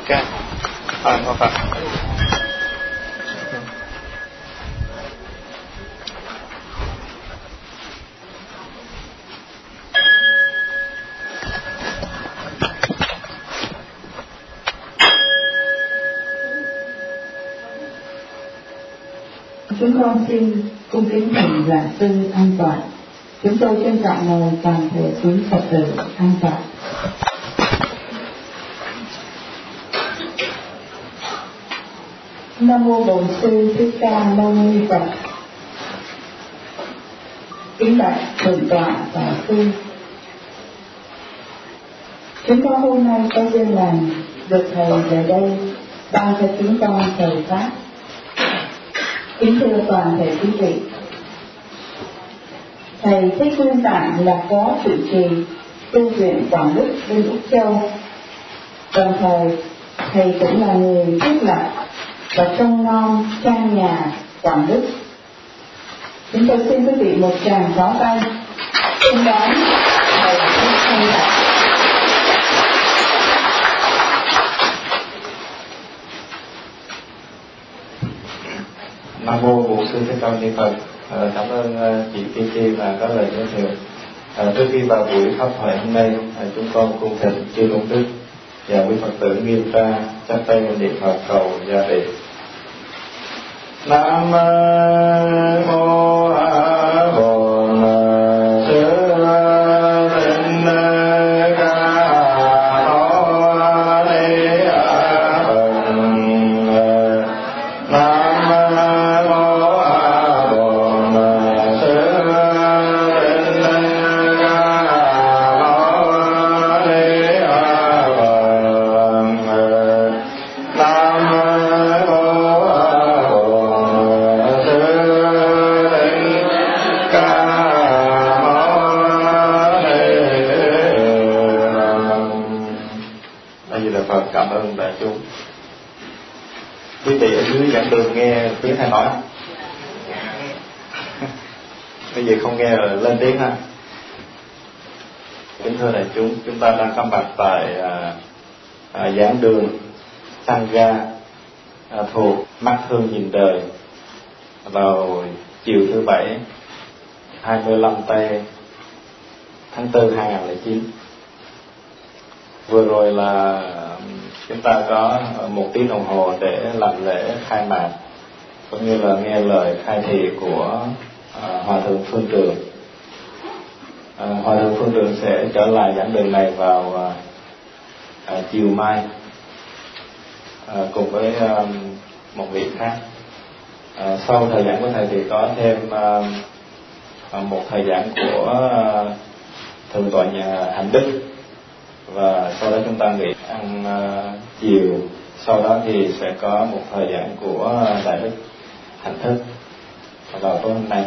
Ok. Có Phật. Chúng con xin cung kính thỉnh giảng sư an toàn. Chúng tôi trân trọng mời toàn thể quý Phật tử an toàn. Nam mô Bổn Sư Thích Ca Mâu Ni Phật. Kính bạch thượng tọa và sư, chúng con hôm nay có duyên lành được thầy về đây ban cho chúng con thời pháp. Kính thưa toàn thể quý vị, thầy Thích Nguyên Tạng là phó trụ trì tu viện Quảng Đức bên Úc Châu. Đồng thời thầy cũng là người thiết lập và trông nom trang nhà Quảng Đức. Chúng tôi xin quý vị một tràng pháo tay xin đón thầy Thích Nguyên Tạng. Nam mô Bổn Sư Thích Ca Mâu Ni Phật. Cảm ơn chị Kim Chi mà có lời giới thiệu. Trước khi vào buổi pháp thoại hôm nay, chúng con cùng thỉnh chư Tôn Đức và quý Phật tử nghiêm tra chắp tay niệm Phật cầu gia trì. Nam mô A Bổn Sư Thích Ca Mâu Ni Phật. Cảm ơn đại chúng. Quý vị ở dưới giảng đường nghe tiếng thầy nói không? Cái gì không nghe rồi lên tiếng ha. Kính thưa đại chúng ta đang có mặt tại giảng đường Sangha thuộc Mắt Thương Nhìn Đời vào chiều thứ Bảy 25 tây tháng 4 2009. Vừa rồi là chúng ta có 1 tiếng đồng hồ để làm lễ khai mạc cũng như là nghe lời khai thị của Hòa thượng Phương Trường. Hòa thượng Phương Trường sẽ trở lại giảng đường này vào chiều mai cùng với một vị khác. Sau thời giảng của thầy thì có thêm một thời giảng của thượng tọa nhà Hạnh Đức, và sau đó chúng ta nghỉ ăn chiều. Sau đó thì sẽ có một thời gian của Đại Đức Hạnh Thức vào tối hôm nay.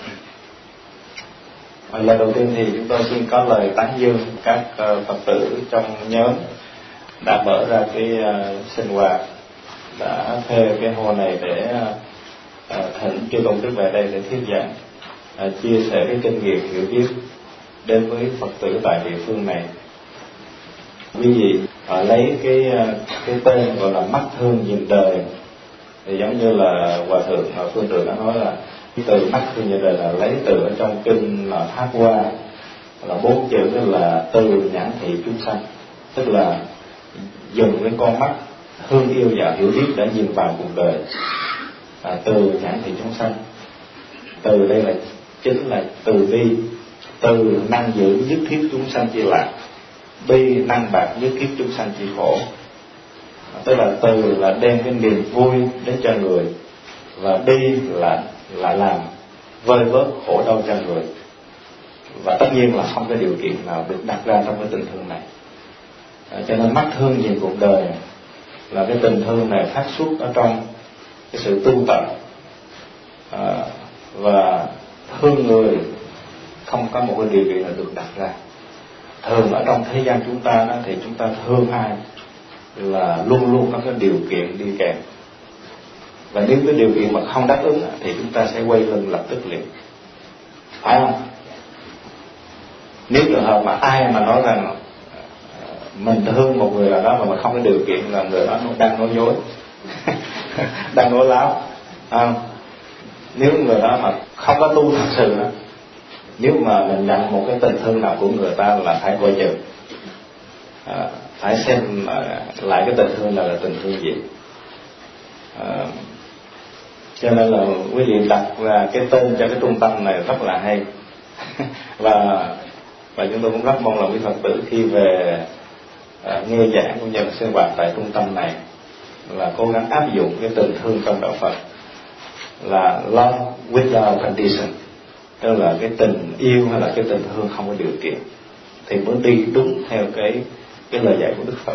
Lần đầu tiên thì chúng tôi xin có lời tán dương các Phật tử trong nhóm đã mở ra cái sinh hoạt, đã thuê cái hồ này để thỉnh chư Tôn Đức về đây để thuyết giảng, chia sẻ cái kinh nghiệm hiểu biết đến với Phật tử tại địa phương này. Quý vị lấy cái tên gọi là Mắt Thương Nhìn Đời thì giống như là Hòa thượng Phương Trường đã nói là cái từ Mắt Thương Nhìn Đời là lấy từ ở trong kinh là Pháp Hoa, là 4 chữ là từ nhãn thị chúng sanh, tức là dùng cái con mắt thương yêu và hiểu biết để nhìn vào cuộc đời. Từ nhãn thị chúng sanh, từ đây là chính là từ bi, từ năng giữ nhất thiết chúng sanh chi lạc, bi năng bạc nhất thiết chúng sanh chi khổ. Tức là từ là đem cái niềm vui đến cho người, và bi là làm vơi bớt khổ đau cho người. Và tất nhiên là không có điều kiện nào được đặt ra trong cái tình thương này. Cho nên mắt thương nhìn cuộc đời là cái tình thương này phát xuất ở trong cái sự tu tập, và thương người không có một cái điều kiện nào được đặt ra. Thường ở trong thế gian chúng ta đó, thì chúng ta thương ai là luôn luôn có cái điều kiện đi kèm, và nếu cái điều kiện mà không đáp ứng thì chúng ta sẽ quay lưng lập tức liền, phải không? Nếu trường hợp mà ai mà nói rằng mình thương một người nào đó mà mình không có điều kiện là người đó đang nói dối đang nói láo. Nếu người đó mà không có tu thật sự đó, nếu mà mình nhận một cái tình thương nào của người ta là phải coi chừng, phải xem lại cái tình thương là tình thương gì. Cho nên là quý vị đặt ra cái tên cho cái trung tâm này rất là hay. và chúng tôi cũng rất mong là quý Phật tử khi về nghe giảng cũng như là sinh hoạt tại trung tâm này là cố gắng áp dụng cái tình thương trong đạo Phật là love without condition, tức là cái tình yêu hay là cái tình thương không có điều kiện, thì mới đi đúng theo cái lời dạy của Đức Phật.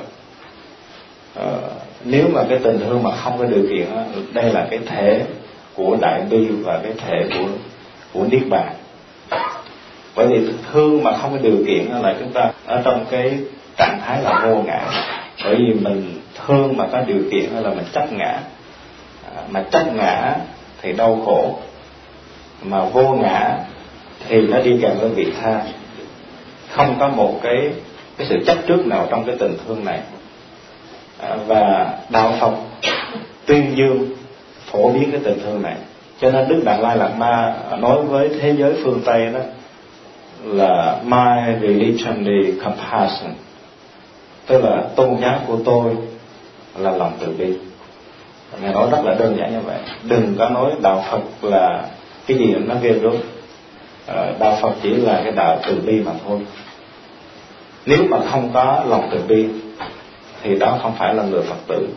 Nếu mà cái tình thương mà không có điều kiện đó, đây là cái thể của đại bi và cái thể của niết bàn. Bởi vì thương mà không có điều kiện là chúng ta ở trong cái trạng thái là vô ngã. Bởi vì mình thương mà có điều kiện là mình chấp ngã, mà chấp ngã thì đau khổ, mà vô ngã thì nó đi kèm với vị tha. Không có một cái sự chấp trước nào trong cái tình thương này. Và đạo Phật tuyên dương phổ biến cái tình thương này. Cho nên Đức Đạt Lai Lạt Ma nói với thế giới phương Tây đó là my religion is compassion, tức là tôn giáo của tôi là lòng từ bi. Ngài nói rất là đơn giản như vậy. Đừng có nói đạo Phật là cái gì nó ghê rối. Đạo Phật chỉ là cái đạo từ bi mà thôi. Nếu mà không có lòng từ bi thì đó không phải là người Phật tử.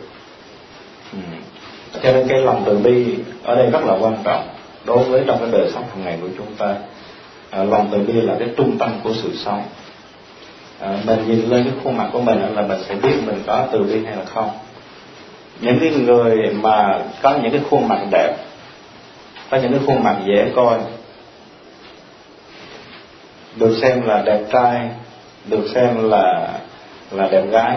Cho nên cái lòng từ bi ở đây rất là quan trọng đối với trong cái đời sống hàng ngày của chúng ta. Lòng từ bi là cái trung tâm của sự sống. Mình nhìn lên cái khuôn mặt của mình là mình sẽ biết mình có từ bi hay là không. Những cái người mà có những cái khuôn mặt đẹp, có những cái khuôn mặt dễ coi, được xem là đẹp trai, được xem là đẹp gái,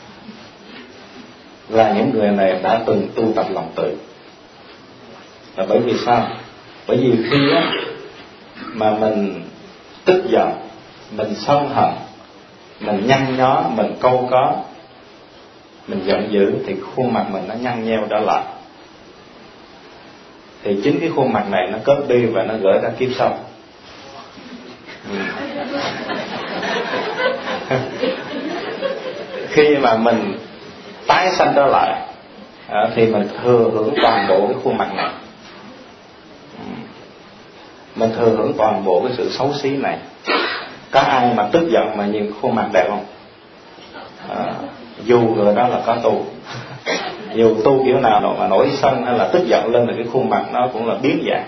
là những người này đã từng tu tập lòng từ. Là bởi vì sao? Bởi vì khi mà mình tức giận, mình sân hận, mình nhăn nhó, mình câu có, mình giận dữ, thì khuôn mặt mình nó nhăn nheo trở lại. Thì chính cái khuôn mặt này nó copy và nó gửi ra kiếp sau. Khi mà mình tái sanh trở lại thì mình thừa hưởng toàn bộ cái khuôn mặt này, mình thừa hưởng toàn bộ cái sự xấu xí này. Có ai mà tức giận mà nhìn khuôn mặt đẹp không? Dù người đó là có tu, dù tu kiểu nào mà nổi sân hay là tức giận lên thì cái khuôn mặt nó cũng là biến dạng.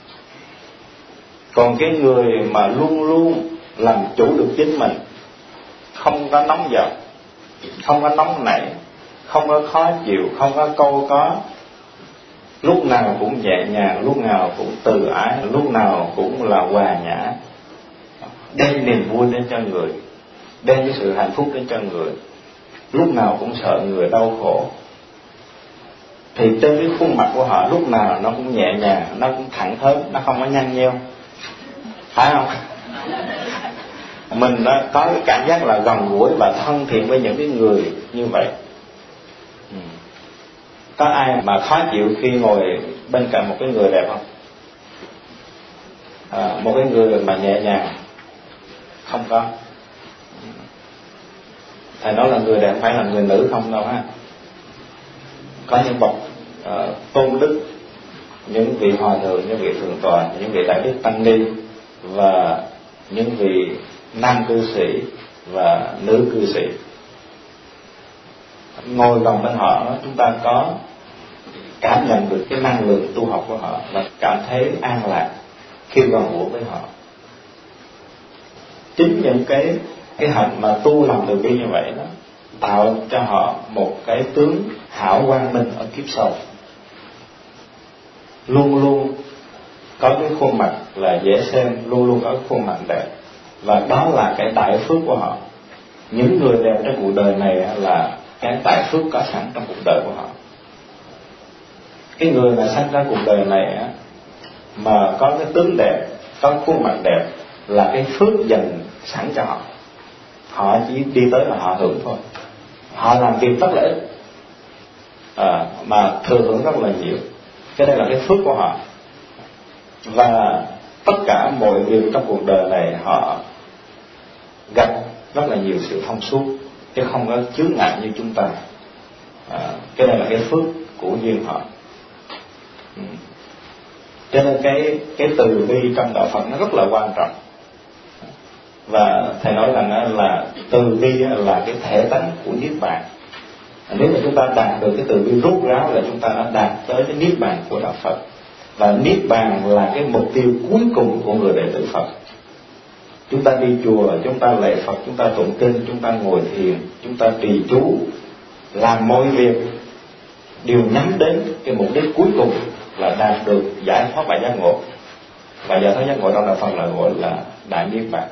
Còn cái người mà luôn luôn làm chủ được chính mình, không có nóng giận, không có nóng nảy, không có khó chịu, không có câu có, lúc nào cũng nhẹ nhàng, lúc nào cũng từ ái, lúc nào cũng là hòa nhã, đem niềm vui đến cho người, đem cái sự hạnh phúc đến cho người, lúc nào cũng sợ người đau khổ, thì trên cái khuôn mặt của họ lúc nào nó cũng nhẹ nhàng, nó cũng thẳng thớm, nó không có nhăn nheo, phải không? Mình đã có cái cảm giác là gần gũi và thân thiện với những cái người như vậy. Có ai mà khó chịu khi ngồi bên cạnh một cái người đẹp không? Một cái người mà nhẹ nhàng, không có. Thầy nói là người đẹp phải là người nữ không đâu ha. Có những bậc tôn đức, những vị hòa thượng, những vị thượng tọa, những vị đại đức tăng ni và những vị nam cư sĩ và nữ cư sĩ. Ngồi gần bên họ, chúng ta có cảm nhận được cái năng lượng tu học của họ và cảm thấy an lạc khi gần gũi với họ. Chính những cái hạnh mà tu lòng từ bi như vậy đó tạo cho họ một cái tướng hảo quang minh ở kiếp sau. Luôn luôn có cái khuôn mặt là dễ xem, luôn luôn có cái khuôn mặt đẹp, và đó là cái đại phước của họ. Những người đẹp trong cuộc đời này là cái đại phước có sẵn trong cuộc đời của họ. Cái người mà sanh ra cuộc đời này mà có cái tướng đẹp, có khuôn mặt đẹp là cái phước dành sẵn cho họ. họ chỉ đi tới là họ hưởng thôi, họ làm việc rất là ít mà thừa hưởng rất là nhiều. Cái đây là cái phước của họ, và tất cả mọi việc trong cuộc đời này họ gặp rất là nhiều sự thông suốt, chứ không có chướng ngại như chúng ta. Cái này là cái phước của duyên họ. Cho nên cái từ bi trong đạo Phật nó rất là quan trọng. Và thầy nói rằng là từ bi là cái thể tánh của niết bàn. Nếu mà chúng ta đạt được cái từ bi rốt ráo là chúng ta đã đạt tới cái niết bàn của đạo Phật. Và niết bàn là cái mục tiêu cuối cùng của người đệ tử Phật. Chúng ta đi chùa, chúng ta lạy Phật, chúng ta tụng kinh, chúng ta ngồi thiền, chúng ta trì chú, làm mọi việc đều nhắm đến cái mục đích cuối cùng là đạt được giải thoát và giác ngộ. Và giải thoát giác ngộ trong đạo Phật là gọi là đại niết bàn.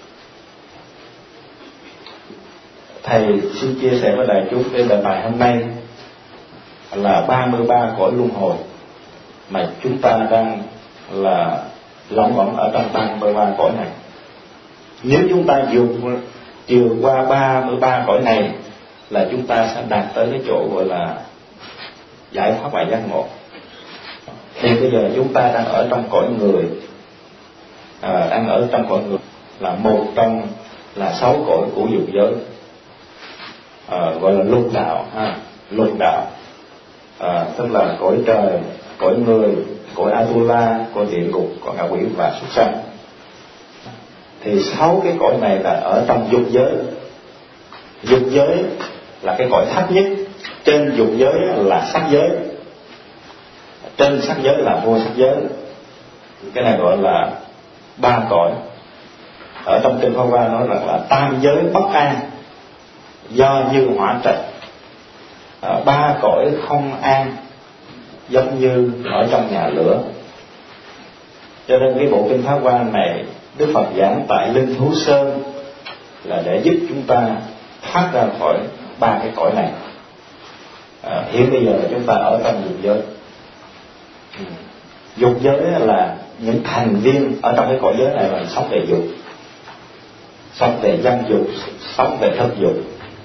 Thầy xin chia sẻ với đại chúng cái đề tài hôm nay là 33 cõi luân hồi mà chúng ta đang là lẫn quẩn ở trong 33 cõi này. Nếu chúng ta vượt qua 33 cõi này là chúng ta sẽ đạt tới cái chỗ gọi là giải thoát và giác ngộ. Thì bây giờ chúng ta đang ở trong cõi người, đang ở trong cõi người là một trong là 6 cõi của dục giới, gọi là lục đạo ha, lục đạo, tức là cõi trời, cõi người, cõi Atula, cõi địa ngục, cõi ngạ quỷ và súc sanh. Thì 6 cái cõi này là ở trong dục giới. Dục giới là cái cõi thấp nhất. Trên dục giới là sắc giới, trên sắc giới là vô sắc giới. Cái này gọi là 3 cõi. Ở trong kinh Pháp Hoa nói rằng là tam giới bất an do như hỏa trạch. 3 cõi không an giống như ở trong nhà lửa. Cho nên cái bộ kinh Pháp Hoa này Đức Phật giảng tại Linh Thú Sơn là để giúp chúng ta thoát ra khỏi 3 cái cõi này. Hiện bây giờ là chúng ta ở trong dục giới. Dục giới là những thành viên ở trong cái cõi giới này là sống về dục, sống về dâm dục, sống về thực dục.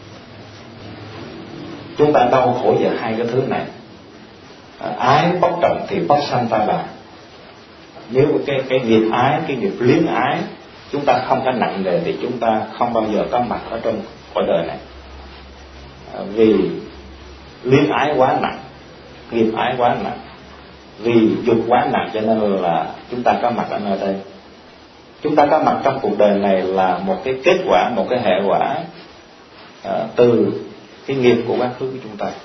Chúng ta đau khổ về 2 cái thứ này. Ái bất trọng thì bất sanh ta bà. Nếu cái nghiệp ái, cái nghiệp luyến ái chúng ta không có nặng nề thì chúng ta không bao giờ có mặt ở trong cõi đời này. Vì luyến ái quá nặng, nghiệp ái quá nặng, vì dục quá nặng, cho nên là chúng ta có mặt ở nơi đây. Chúng ta có mặt trong cuộc đời này là một cái kết quả, một cái hệ quả từ cái nghiệp của quá khứ của chúng ta.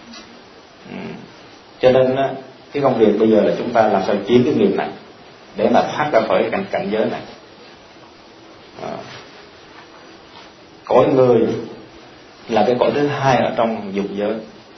Cho nên cái công việc bây giờ là chúng ta làm sao chiến cái nghiệp này để mà thoát ra khỏi cái cảnh giới này. Cõi người là cái cõi thứ 2 ở trong dục giới.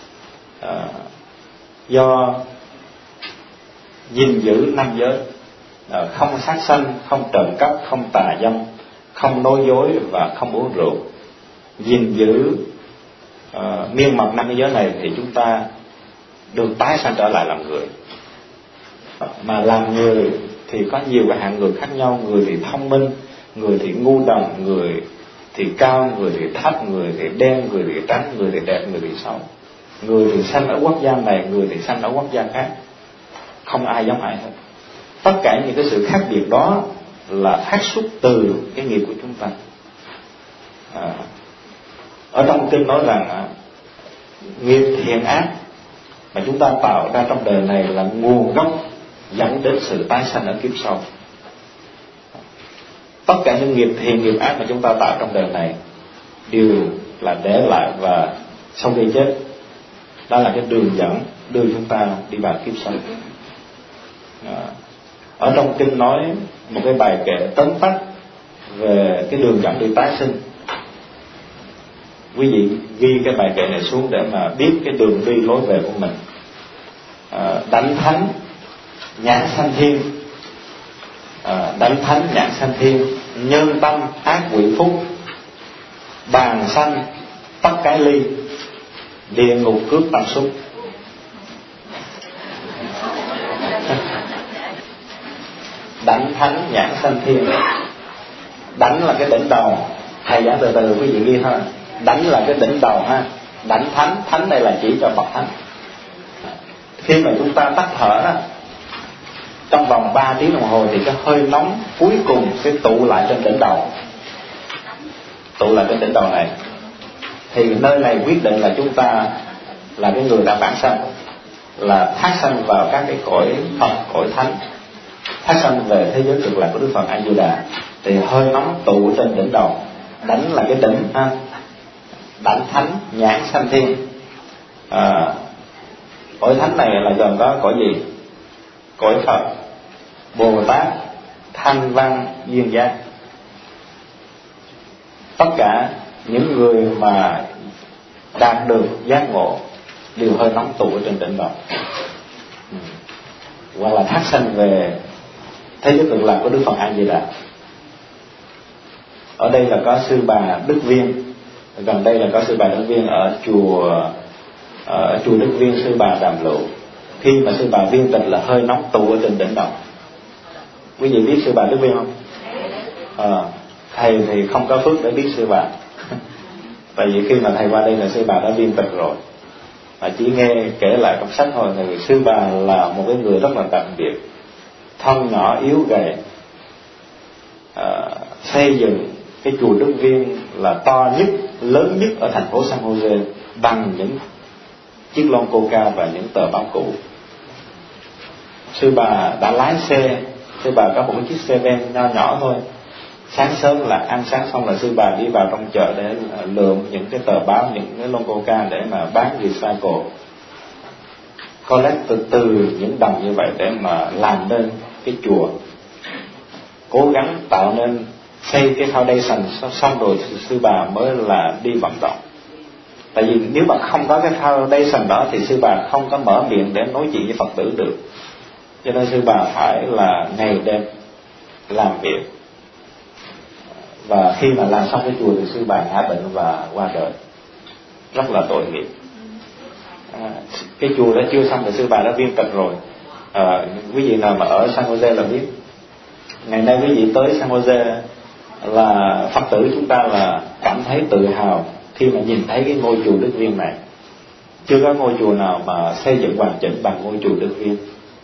Do gìn giữ 5 giới, không sát sanh, không trộm cắp, không tà dâm, không nói dối và không uống rượu. Gìn giữ miên mật 5 cái giới này thì chúng ta được tái sanh trở lại làm người. Mà làm người thì có nhiều cái hạng người khác nhau. Người thì thông minh, người thì ngu đần, người thì cao, người thì thấp, người thì đen, người thì trắng, người thì đẹp, người thì xấu. Người thì sanh ở quốc gia này, người thì sanh ở quốc gia khác. Không ai giống ai hết. Tất cả những cái sự khác biệt đó là phát xuất từ cái nghiệp của chúng ta. Ở trong kinh nói rằng nghiệp thiện ác mà chúng ta tạo ra trong đời này là nguồn gốc dẫn đến sự tái sanh ở kiếp sau. Tất cả những nghiệp thiện, nghiệp ác mà chúng ta tạo trong đời này đều là để lại và sau khi chết, đó là cái đường dẫn đưa chúng ta đi vào kiếp sau. Ở trong kinh nói một cái bài kệ tóm tắt về cái đường dẫn đi tái sinh. Quý vị ghi cái bài kệ này xuống để mà biết cái đường đi lối về của mình. Đảnh thánh nhãn sanh thiên, đảnh thánh nhãn sanh thiên, nhân tâm ác quỷ phúc, bàn sanh tất cái ly, địa ngục cướp tâm xúc. Đảnh thánh nhãn sanh thiên. Đảnh là cái đỉnh đầu, Thầy giảng từ từ quý vị ghi ha. Đảnh là cái đỉnh đầu ha. Đảnh thánh, thánh đây là chỉ cho bậc thánh. Khi mà chúng ta tắt thở đó, trong vòng 3 tiếng đồng hồ thì cái hơi nóng cuối cùng sẽ tụ lại trên đỉnh đầu. Tụ lại trên đỉnh đầu này. Thì nơi này quyết định là chúng ta là cái người đã vãng sanh, là thác sanh vào các cái cõi Phật, cõi thánh, thác sanh về thế giới cực lạc của Đức Phật A Di Đà. Thì hơi nóng tụ trên đỉnh đầu. Đảnh là cái đỉnh ha. Đảnh thánh, nhãn sanh thiên. Cõi thánh này là gồm có cõi gì? Cõi Phật, Bồ Tát, Thanh Văn, Duyên Giác. Tất cả những người mà đạt được giác ngộ đều hơi nóng tụ ở trên đỉnh đầu, hoặc là thác sanh về thế giới cực lạc của Đức Phật A Di Đà. Ở đây là có sư bà Đức Viên, gần đây là có sư bà Đức Viên ở chùa Đức Viên, sư bà Đàm Lụ. Khi mà sư bà viên tịch là hơi nóng tụ ở trên đỉnh đầu. Quý vị biết sư bà Đức Viên không? Thầy thì không có phước để biết sư bà. Tại vì khi mà thầy qua đây là sư bà đã viên tịch rồi, mà chỉ nghe kể lại trong sách thôi. Thì sư bà là một cái người rất là đặc biệt, thân nhỏ yếu gầy, xây dựng cái chùa Đức Viên là to nhất, lớn nhất ở thành phố San Jose bằng những chiếc lon coca và những tờ báo cũ. Sư bà đã lái xe, sư bà có một cái chiếc xe ben nho nhỏ thôi. Sáng sớm là ăn sáng xong là sư bà đi vào trong chợ để lượm những cái tờ báo, những cái lon coca để mà bán recycle, collect từ những đồng như vậy để mà làm nên cái chùa. Cố gắng tạo nên xây cái foundation, xong rồi sư bà mới là đi vận động. Tại vì nếu mà không có cái foundation đó thì sư bà không có mở miệng để nói chuyện với Phật tử được. Cho nên sư bà phải là ngày đêm làm việc. Và khi mà làm xong cái chùa thì sư bà ngã bệnh và qua đời, rất là tội nghiệp. Cái chùa đã chưa xong thì sư bà đã viên tịch rồi. Quý vị nào mà ở San Jose là biết, ngày nay quý vị tới San Jose là Phật tử chúng ta là cảm thấy tự hào khi mà nhìn thấy cái ngôi chùa Đức Viên này. Chưa có ngôi chùa nào mà xây dựng hoàn chỉnh bằng ngôi chùa Đức Viên.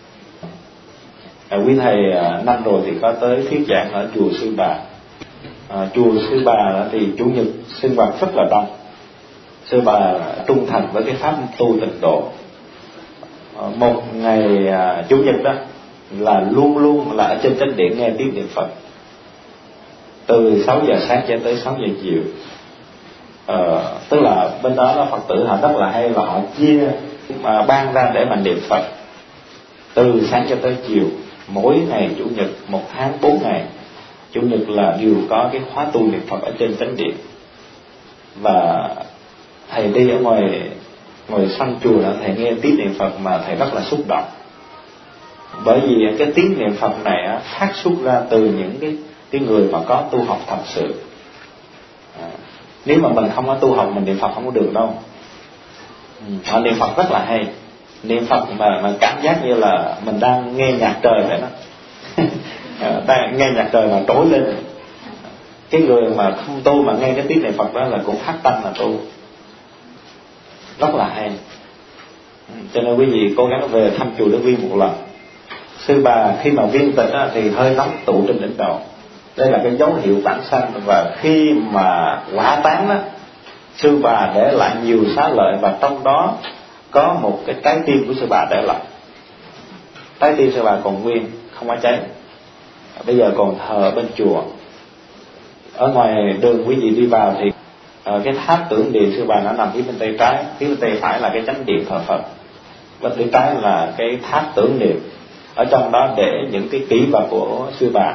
Quý thầy năm rồi thì có tới thuyết giảng ở chùa Sư Bà. Chùa Sư Bà thì chủ nhật sinh hoạt rất là đông. Sư Bà trung thành với cái pháp tu tịnh độ. Một ngày chủ nhật đó là luôn luôn là ở trên chánh điện nghe tiếng niệm Phật từ 6 giờ sáng cho tới 6 giờ chiều. Tức là bên đó Phật tử họ rất là hay, và họ chia mà ban ra để mà niệm Phật từ sáng cho tới chiều, mỗi ngày chủ nhật, 1 tháng 4 ngày chủ nhật là đều có cái khóa tu niệm Phật ở trên chánh điện. Và thầy đi ở ngoài sân chùa đó, thầy nghe tiếng niệm Phật mà thầy rất là xúc động, bởi vì cái tiếng niệm Phật này phát xuất ra từ những cái người mà có tu học thật sự. Nếu mà mình không có tu học, mình niệm Phật không có được đâu. Họ niệm Phật rất là hay, niệm Phật mà cảm giác như là mình đang nghe nhạc trời vậy đó. Đang nghe nhạc trời mà trỗi lên. Cái người mà không tu mà nghe cái tiếng niệm Phật đó là cũng phát tâm là tu, rất là hay. Cho nên quý vị cố gắng về thăm chùa Đức Viên một lần. Sư Bà khi mà viên tịch thì hơi nóng tụ trên đỉnh đầu. Đây là cái dấu hiệu vãng sanh. Và khi mà quả tán đó, sư Bà để lại nhiều xá lợi, và trong đó có một cái trái tim của sư Bà để lại. Trái tim sư Bà còn nguyên, không có cháy, bây giờ còn thờ ở bên chùa. Ở ngoài đường quý vị đi vào thì cái tháp tưởng niệm sư Bà nó nằm phía bên tay trái, phía bên tay phải là cái chánh điện thờ Phật, bên tay trái là cái tháp tưởng niệm. Ở trong đó để những cái kỷ vật của sư Bà,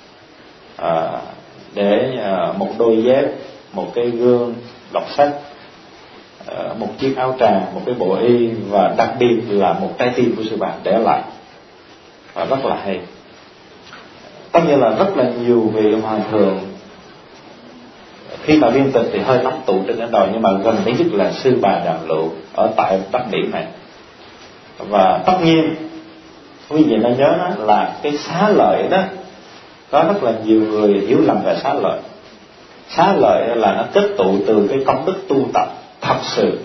để một đôi dép, một cái gương đọc sách, một chiếc áo tràng, một cái bộ y, và đặc biệt là một trái tim của sư Bà để lại, và rất là hay. Tất nhiên là rất là nhiều vị hòa thượng khi mà viên tịch thì hơi nóng tụ trên đỉnh đầu, nhưng mà gần đây nhất là sư Bà Đàm Lụ ở tại Bắc Mỹ này. Và tất nhiên quý vị nên nhớ đó là cái xá lợi đó, có rất là nhiều người hiểu lầm về xá lợi. Xá lợi là nó tích tụ từ cái công đức tu tập thật sự,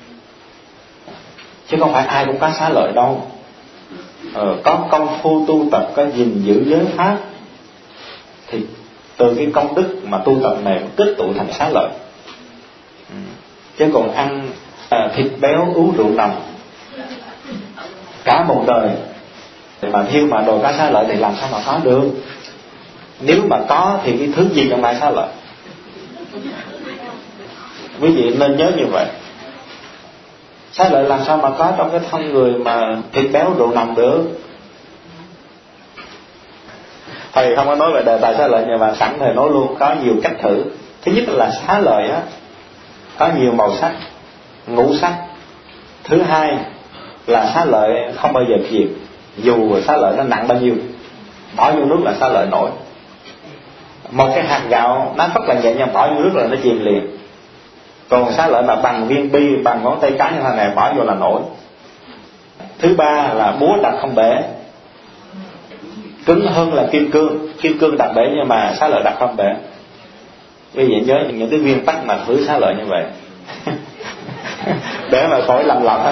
chứ không phải ai cũng có xá lợi đâu. Có công phu tu tập, có gìn giữ giới pháp, thì từ cái công đức mà tu tập này tích tụ thành xá lợi. Chứ còn ăn thịt béo uống rượu nồng cả một đời mà thiêu mà đồ có xá lợi thì làm sao mà có được? Nếu mà có thì cái thứ gì trong lại xá lợi? Quý vị nên nhớ như vậy. Xá lợi làm sao mà có trong cái thân người mà thịt béo rượu nồng được? Thầy không có nói về đề tài xá lợi, nhưng mà sẵn thầy nói luôn, có nhiều cách thử. Thứ nhất là xá lợi á có nhiều màu sắc, ngũ sắc. Thứ hai là xá lợi không bao giờ chìm, dù xá lợi nó nặng bao nhiêu, bỏ vô nước là xá lợi nổi. Một cái hạt gạo nó rất là nhẹ nhàng, bỏ vô nước là nó chìm liền. Còn xá lợi mà bằng viên bi, bằng ngón tay cái như thế này, bỏ vô là nổi. Thứ ba là búa đập không bể, cứng hơn là kim cương. Kim cương đập bể nhưng mà xá lợi đập không bể. Quý vị nhớ những cái nguyên tắc mà thử xá lợi như vậy để mà khỏi lầm lầm.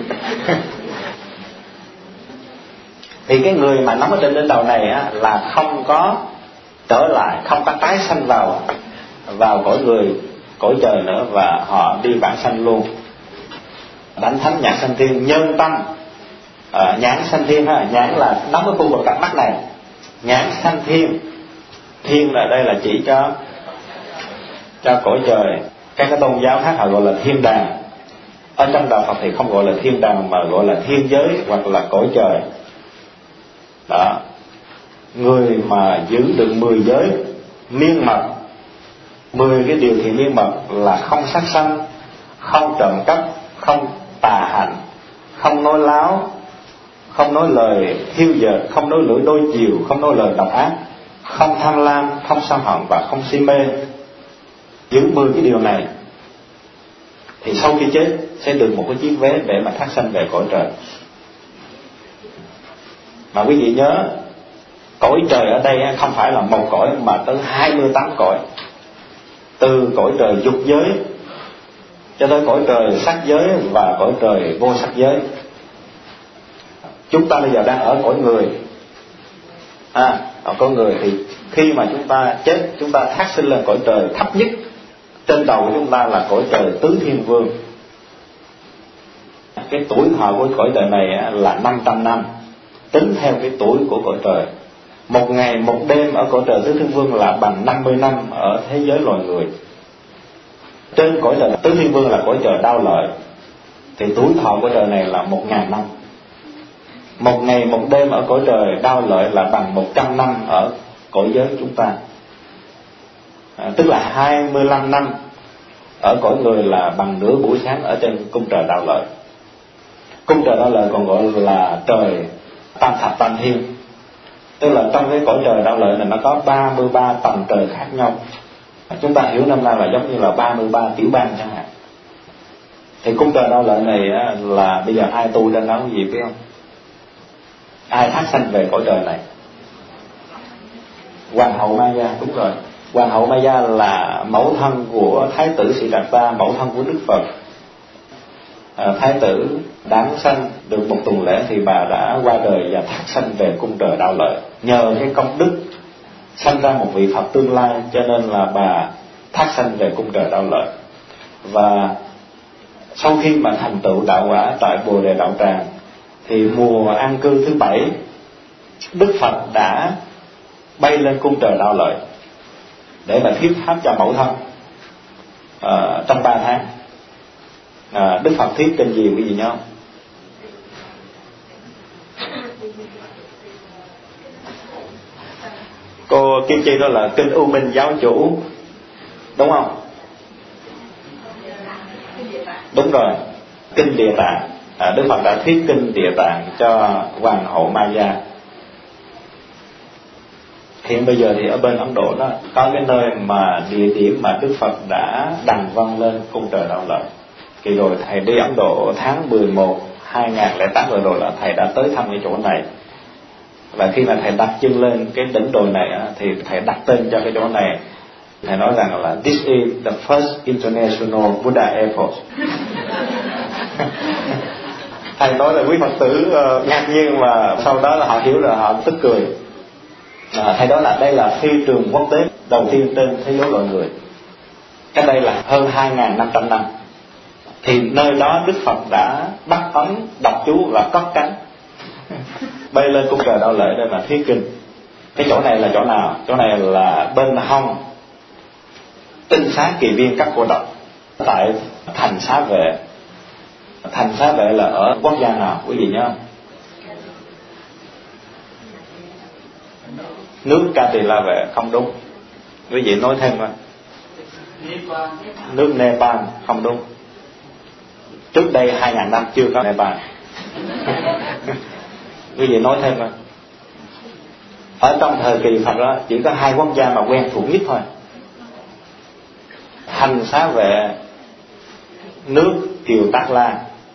Thì cái người mà nắm ở trên đỉnh đầu này á, là không có trở lại, không có tái sanh vào cõi người, cõi trời nữa, và họ đi vãng sanh luôn. Đảnh thánh nhãn sanh thiên, nhân tâm nhãn sanh thiên ha. Nhãn là nắm ở khu vực cặp mắt này, nhãn sanh thiên. Thiên là đây là chỉ cho cõi trời. Các cái tôn giáo khác họ gọi là thiên đàng. Ở trong đạo Phật thì không gọi là thiên đàng mà gọi là thiên giới hoặc là cõi trời. Đó. Người mà giữ được 10 giới miên mật, 10 cái điều thiện miên mật là không sát sanh, không trộm cắp, không tà hạnh, không nói láo, không nói lời thiêu dệt, không nói lưỡi đôi chiều, không nói lời độc ác, không tham lam, không sân hận và không si mê. Giữ 10 cái điều này thì sau khi chết sẽ được một cái chiếc vé để mà thác sanh về cõi trời. Mà quý vị nhớ, cõi trời ở đây không phải là một cõi mà tới 28 cõi. Từ cõi trời dục giới cho tới cõi trời sắc giới và cõi trời vô sắc giới. Chúng ta bây giờ đang ở cõi người. Ở cõi người thì khi mà chúng ta chết, chúng ta thác sinh lên cõi trời thấp nhất. Trên đầu của chúng ta là cõi trời tứ thiên vương. Cái tuổi thọ của cõi trời này là 500 năm, tính theo cái tuổi của cõi trời. Một ngày một đêm ở cõi trời tứ thiên vương là bằng 50 năm ở thế giới loài người. Trên cõi trời tứ thiên vương là cõi trời đao lợi, thì tuổi thọ của trời này là 1000 năm. Một ngày một đêm ở cõi trời đao lợi là bằng 100 năm ở cõi giới chúng ta. Tức là 25 năm ở cõi người là bằng nửa buổi sáng ở trên cung trời đạo lợi. Cung trời đạo lợi còn gọi là trời tam thập tam thiên. Tức là trong cái cõi trời đạo lợi này nó có 33 tầng trời khác nhau. Chúng ta hiểu năm nay là giống như là 33 tiểu bang chẳng hạn. Thì cung trời đạo lợi này là bây giờ ai tu trên đó gì biết không? Ai thác sanh về cõi trời này? Hoàng hậu Maya, đúng rồi. Hoàng hậu Maya là mẫu thân của Thái tử Siddhartha, mẫu thân của Đức Phật. Thái tử đáng sanh được một tuần lễ thì bà đã qua đời và thác sanh về cung trời đạo lợi. Nhờ cái công đức sanh ra một vị Phật tương lai, cho nên là bà thác sanh về cung trời đạo lợi. Và sau khi mà thành tựu đạo quả tại Bồ Đề Đạo Tràng thì mùa an cư thứ 7, Đức Phật đã bay lên cung trời đạo lợi để mà thuyết pháp cho mẫu thân trong 3 tháng. Đức Phật thuyết kinh gì quý vị nhớ không? Cô Kim Chi đó là kinh U Minh Giáo Chủ, đúng không? Đúng rồi, kinh Địa Tạng. Đức Phật đã thuyết kinh Địa Tạng cho Hoàng hậu Maya. Hiện bây giờ thì ở bên Ấn Độ đó có cái nơi mà địa điểm mà Đức Phật đã đằng vân lên cung trời đạo lợi. Kỳ rồi thầy đi Ấn Độ tháng 11 2008 vừa rồi là thầy đã tới thăm cái chỗ này. Và khi mà thầy đặt chân lên cái đỉnh đồi này thì thầy đặt tên cho cái chỗ này Thầy nói rằng là this is the first international Buddha Airport. Thầy nói là quý Phật tử ngạc nhiên, mà sau đó là họ hiểu rồi, họ tức cười. Thầy nói là đây là phi trường quốc tế đầu tiên trên thế giới loài người. Cách đây là hơn 2.500 năm. Thì nơi đó Đức Phật đã bắt ấn, đọc chú và cất cánh bay lên cung trời Đạo Lễ để mà thuyết kinh. Cái chỗ này là chỗ nào? Chỗ này là bên hông Tinh Xá Kỳ Viên Các Cô Độc, tại thành Xá Vệ. Thành Xá Vệ là ở quốc gia nào quý vị nhớ không? Nước Ca Tỳ La Vệ. Không đúng. Quý vị nói thêm coi. Nước Nepal. Không đúng. Trước đây 2.000 năm chưa có Nepal. Quý vị nói thêm coi. Ở trong thời kỳ Phật đó chỉ có 2 quốc gia mà quen thuộc nhất thôi: Thành Xá Vệ, nước Kiều Tát La.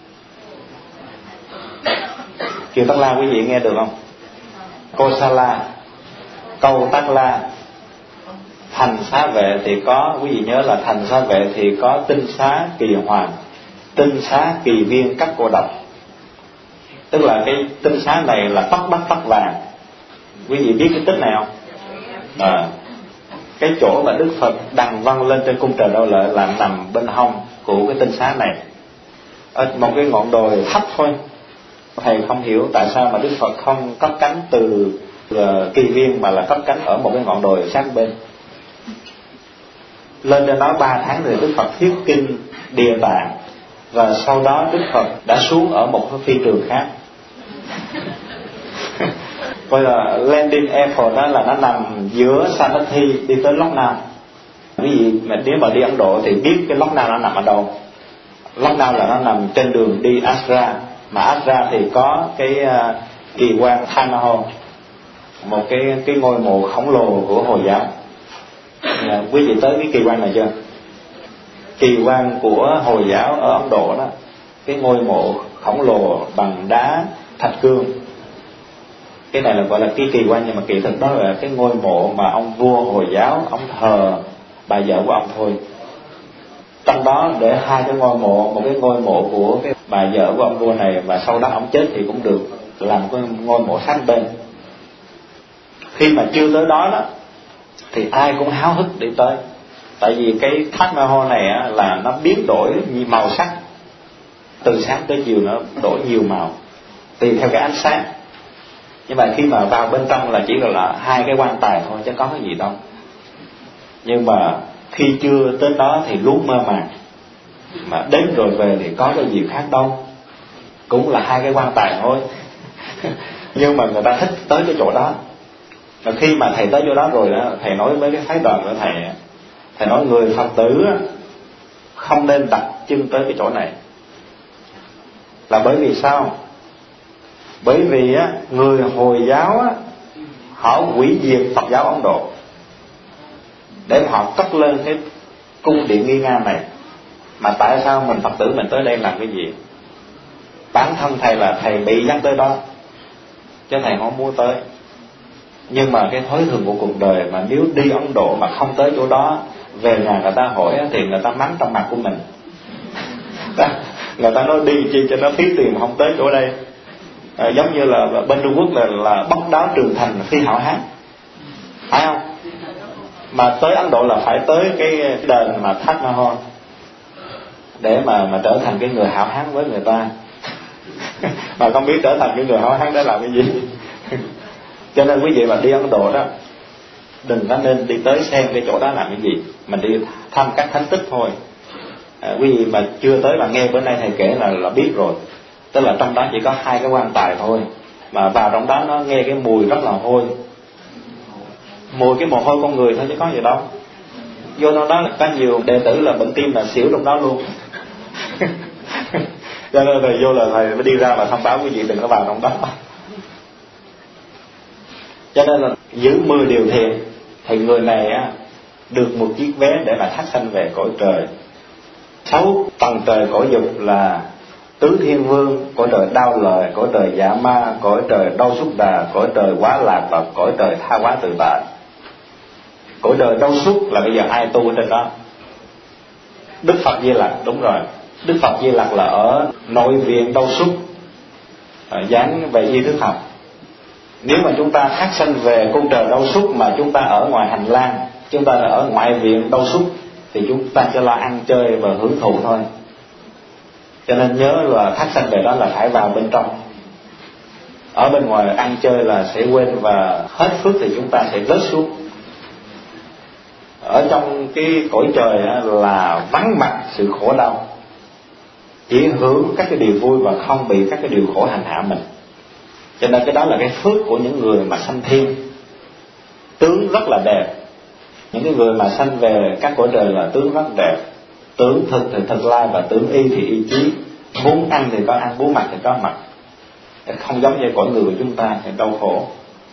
Kiều Tát La quý vị nghe được không? Kosala, Câu Tát La. Thành Xá Vệ thì có, quý vị nhớ là Thành Xá Vệ thì có Tinh Xá Kỳ Hoàng, Tinh Xá Kỳ Viên Các Cô Độc. Tức là cái tinh xá này là tóc đất tóc vàng. Quý vị biết cái tích này không? Cái chỗ mà Đức Phật đằng văng lên trên cung trời Đạo Lễ là nằm bên hông của cái tinh xá này, ở một cái ngọn đồi thấp thôi. Thầy không hiểu tại sao mà Đức Phật không cất cánh từ Kỳ Viên mà là cất cánh ở một cái ngọn đồi sát bên. Lên trên đó 3 tháng rồi Đức Phật thuyết kinh Địa Tạng, và sau đó Đức Phật đã xuống ở một cái phi trường khác. Coi là landing airport đó là nó nằm giữa Savatthi đi tới Lucknow. Quý vị nếu mà đi Ấn Độ thì biết cái Lucknow nó nằm ở đâu. Lucknow là nó nằm trên đường đi Agra, mà Agra thì có cái kỳ quan Taj Mahal, một cái ngôi mộ khổng lồ của Hồi giáo. Quý vị tới cái kỳ quan này chưa? Kỳ quan của Hồi giáo ở Ấn Độ đó, cái ngôi mộ khổng lồ bằng đá thạch cương. Cái này là gọi là cái kỳ quan, nhưng mà kỳ thực đó là cái ngôi mộ mà ông vua Hồi giáo ông thờ bà vợ của ông thôi. Trong đó để 2 cái ngôi mộ, một cái ngôi mộ của cái bà vợ của ông vua này, và sau đó ông chết thì cũng được làm cái ngôi mộ sát bên. Khi mà chưa tới đó đó thì ai cũng háo hức đi tới, tại vì cái Taj Mahal này á, là nó biến đổi màu sắc, từ sáng tới chiều nó đổi nhiều màu tùy theo cái ánh sáng. Nhưng mà khi mà vào bên trong là chỉ là 2 cái quan tài thôi chứ có cái gì đâu. Nhưng mà khi chưa tới đó thì luôn mơ màng, mà đến rồi về thì có cái gì khác đâu, cũng là 2 cái quan tài thôi. Nhưng mà người ta thích tới cái chỗ đó. Và khi mà thầy tới chỗ đó rồi đó, thầy nói với cái phái đoàn của thầy nói người Phật tử không nên đặt chân tới cái chỗ này. Là bởi vì sao? Bởi vì á, người Hồi giáo á, họ hủy diệt Phật giáo Ấn Độ để mà họ cất lên cái cung điện nghi nga này. Mà tại sao mình Phật tử mình tới đây làm cái gì? Bản thân thầy là thầy bị dắt tới đó, chứ thầy không muốn tới. Nhưng mà cái thói thường của cuộc đời mà nếu đi Ấn Độ mà không tới chỗ đó, về nhà người ta hỏi thì người ta mắng trong mặt của mình. Người ta nói đi chi cho nó phí tiền mà không tới chỗ đây. Giống như là bên Trung Quốc là bóc đáo Trường Thành phi hảo hán, phải không? Mà tới Ấn Độ là phải tới cái đền mà Taj Mahal để mà trở thành cái người hảo hán với người ta. Mà không biết trở thành cái người hảo hán để làm cái gì. Cho nên quý vị mà đi Ấn Độ đó, đừng có nên đi tới xem cái chỗ đó làm cái gì, mình đi thăm các thánh tích thôi. Quý vị mà chưa tới mà nghe bữa nay thầy kể là biết rồi. Tức là trong đó chỉ có 2 cái quan tài thôi, mà vào trong đó nó nghe cái mùi rất là hôi, mùi cái mồ hôi con người thôi chứ có gì đâu. Vô trong đó là có nhiều đệ tử là bệnh tim là xỉu trong đó luôn. Cho nên là vô là thầy mới đi ra và thông báo quý vị đừng có vào trong đó. Cho nên là giữ 10 điều thiện thì người này á, được một chiếc vé để mà thác sanh về cõi trời. 6 tầng trời cõi dục là Tứ Thiên Vương, cõi trời Đao Lợi, cõi trời Dạ Ma, cõi trời Đau Xúc Đà, cõi trời Quá Lạc và cõi trời Tha Hóa Tự Tại. cõi đời đâu suốt là bây giờ ai tu ở trên đó? Đức Phật Di Lặc, đúng rồi. Đức Phật Di Lặc là ở nội viện đâu suốt, giảng về di thức học. Nếu mà chúng ta thác sanh về cung trời đâu suốt mà chúng ta ở ngoài hành lang, chúng ta ở ngoại viện đâu suốt, thì chúng ta chỉ lo ăn chơi và hưởng thụ thôi. Cho nên nhớ là thác sanh về đó là phải vào bên trong. Ở bên ngoài ăn chơi là sẽ quên và hết phước thì chúng ta sẽ rớt xuống. Ở trong cái cõi trời là vắng mặt sự khổ đau, chỉ hưởng các cái điều vui và không bị các cái điều khổ hành hạ mình. Cho nên cái đó là cái phước của những người mà sanh thiên. Tướng rất là đẹp. Những cái người mà sanh về các cõi trời là tướng rất đẹp. Tướng thực thì thực lai và tướng y thì y chí. Muốn ăn thì có ăn, muốn mặc thì có mặc. Không giống như cõi người của chúng ta thì đau khổ.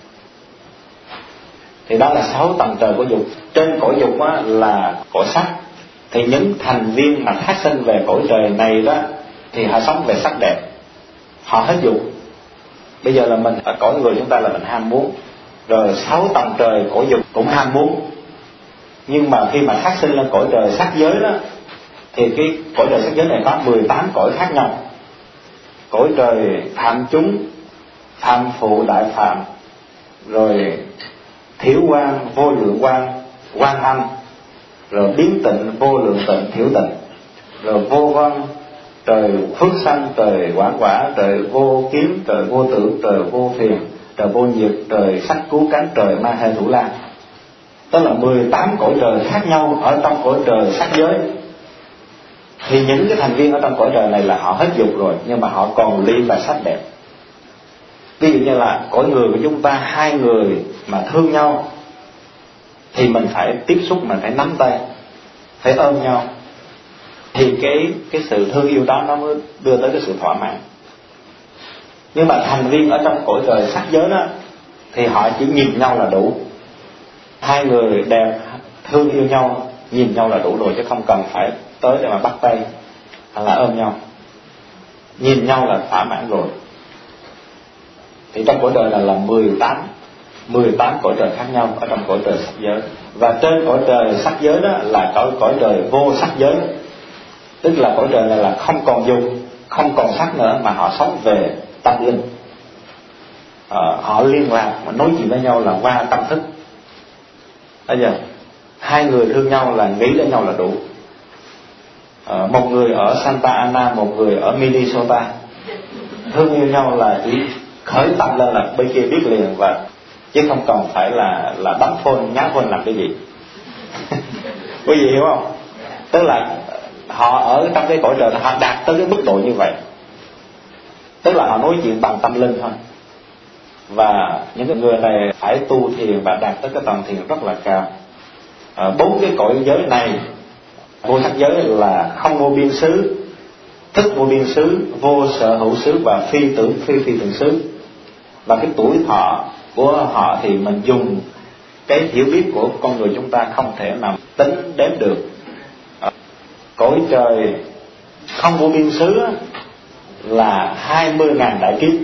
Thì đó là 6 tầng trời của dục. Trên cõi dục là cõi sắc. Thì những thành viên mà thác sinh về cõi trời này đó thì họ sống về sắc đẹp, họ hết dục. Bây giờ là mình ở cõi người chúng ta là mình ham muốn, rồi 6 tầng trời cõi dục cũng ham muốn. Nhưng mà khi mà thác sinh lên cõi trời sắc giới đó, thì cái cõi trời sắc giới này có 18 cõi khác nhau. Cõi trời phạm chúng, phạm phụ đại phạm, rồi thiểu quan, vô lượng quan, quan âm, rồi biến tịnh, vô lượng tịnh, thiểu tịnh, rồi vô văn, trời phước sanh, trời quảng quả, trời vô kiến, trời vô tưởng, trời vô phiền, trời vô nhiệt, trời sắc cứu cánh, trời ma hê thủ la. Đó là 18 cõi trời khác nhau ở trong cõi trời sắc giới. Thì những cái thành viên ở trong cõi trời này là họ hết dục rồi, nhưng mà họ còn ly và sắc đẹp. Ví dụ như là cõi người của chúng ta, hai người mà thương nhau thì mình phải tiếp xúc, mình phải nắm tay, phải ôm nhau, thì cái sự thương yêu đó nó mới đưa tới cái sự thỏa mãn. Nhưng mà thành viên ở trong cõi trời sắc giới đó thì họ chỉ nhìn nhau là đủ. Hai người đẹp thương yêu nhau, nhìn nhau là đủ rồi, chứ không cần phải tới để mà bắt tay hay là ôm nhau. Nhìn nhau là thỏa mãn rồi. Thì trong cõi đời là 18 cõi trời khác nhau ở trong cõi trời sắc giới. Và trên cõi trời sắc giới đó là cõi trời vô sắc giới. Tức là cõi trời này là không còn dục, không còn sắc nữa, mà họ sống về tâm linh. Họ liên lạc mà nói chuyện với nhau là qua tâm thức. Bây giờ hai người thương nhau là nghĩ đến nhau là đủ. Một người ở Santa Ana, một người ở Minnesota, thương yêu nhau là chỉ khởi tâm lên là bên kia biết liền, và chứ không cần phải là bấm phone, nhá phone làm cái gì. Quý vị hiểu không? Tức là họ ở trong cái cõi trời họ đạt tới cái mức độ như vậy. Tức là họ nói chuyện bằng tâm linh thôi. Và những người này phải tu thiền và đạt tới cái tầng thiền rất là cao. 4 cái cõi giới này, vô sắc giới là không vô biên xứ, thức vô biên xứ, vô sở hữu xứ và phi tưởng phi tưởng xứ. Và cái tuổi thọ của họ thì mình dùng cái hiểu biết của con người chúng ta không thể nào tính đếm được. Cõi trời không vô biên xứ là 20.000 đại kiếp.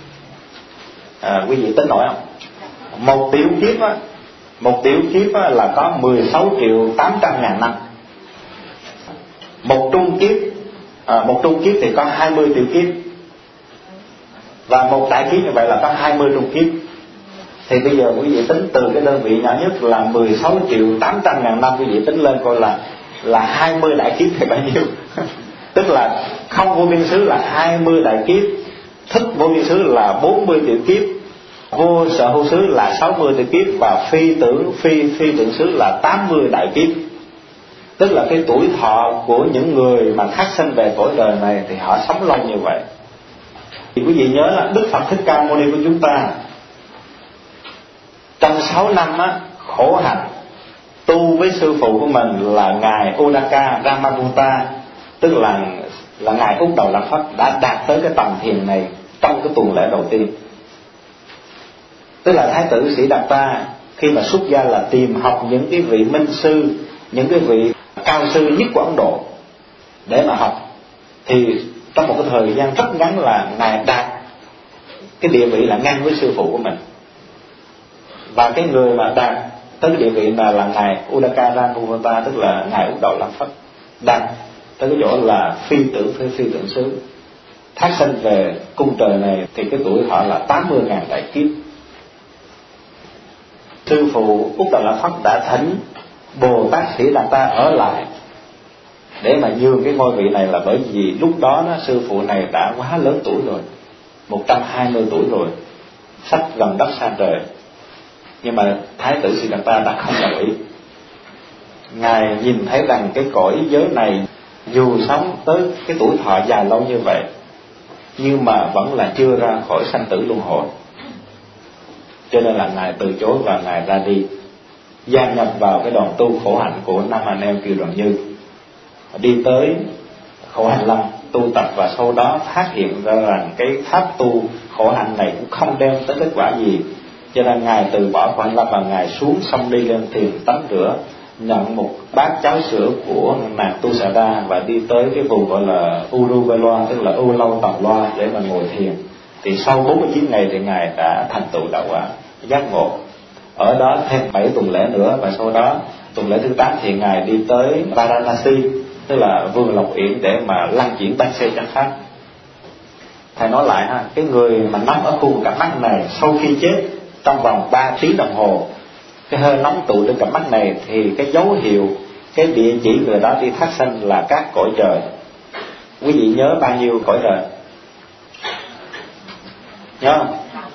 Quý vị tính nổi không? Một tiểu kiếp là có 16.800.000 năm. Một trung kiếp thì có 20 tiểu kiếp. Và một đại kiếp như vậy là có 20 trung kiếp. Thì bây giờ quý vị tính từ cái đơn vị nhỏ nhất là 16.800.000 năm, quý vị tính lên coi là 20 đại kiếp thì bao nhiêu. Tức là không vô biên xứ là 20 đại kiếp, thức vô biên xứ là 40 tiểu kiếp, vô sở hữu xứ là 60 tiểu kiếp, và phi tưởng xứ là 80 đại kiếp. Tức là cái tuổi thọ của những người mà thác sinh về cõi đời này thì họ sống lâu như vậy. Thì quý vị nhớ là Đức Phật Thích Ca Mâu Ni của chúng ta trong 6 năm khổ hạnh tu với sư phụ của mình là ngài Udaka Ramaputta, tức là ngài Úc Đầu Lạc Phất, đã đạt tới cái tầng thiền này trong cái tuần lễ đầu tiên. Tức là Thái tử Sĩ Đạt Ta khi mà xuất gia là tìm học những cái vị minh sư, những cái vị cao sư nhất của Ấn Độ để mà học. Thì trong một cái thời gian rất ngắn là ngài đạt cái địa vị là ngang với sư phụ của mình. Và cái người mà đạt tới cái địa vị là ngài Udakaranupata, tức là ngài Úc Đạo Lạc Phất đăng tới cái chỗ là phi tưởng xứ, thác sinh về cung trời này, thì cái tuổi họ là 80.000 đại kiếp. Sư phụ Úc Đạo Lạc Phất đã thỉnh Bồ Tát Sĩ Đạt Ta ở lại để mà nhường cái ngôi vị này, là bởi vì lúc đó sư phụ này đã quá lớn tuổi rồi, 120 tuổi rồi, sắp gần đất xa trời. Nhưng mà Thái tử Sĩ Đạt Ta đã không đồng ý. Ngài nhìn thấy rằng cái cõi giới này dù sống tới cái tuổi thọ dài lâu như vậy, nhưng mà vẫn là chưa ra khỏi sanh tử luân hồi, cho nên là ngài từ chối và ngài ra đi, gia nhập vào cái đoàn tu khổ hạnh của năm anh em Kiều Đoàn Như, đi tới khổ hạnh lâm tu tập, và sau đó phát hiện ra rằng cái pháp tu khổ hạnh này cũng không đem tới kết quả gì, cho nên ngài từ bỏ khổ hạnh lâm và ngài xuống sông đi lên thuyền tắm rửa, nhận một bát cháo sữa của nàng Tu Xà Đa và đi tới cái vùng gọi là Uruvela, tức là U Lâu Tầm Loa, để mà ngồi thiền. Thì sau 49 ngày thì ngài đã thành tựu đạo quả giác ngộ. Ở đó thêm 7 tuần lễ nữa, và sau đó tuần lễ thứ 8 thì ngài đi tới Varanasi, tức là vườn Lộc Uyển, để mà lăng chuyển bánh xe chánh pháp. Thầy nói lại ha, cái người mà nắm ở khu vực cặp mắt này sau khi chết trong vòng 3 tiếng đồng hồ, cái hơi nóng tụ trên cặp mắt này, thì cái dấu hiệu, cái địa chỉ người đó đi thác sanh là các cõi trời. Quý vị nhớ bao nhiêu cõi trời? Nhớ không?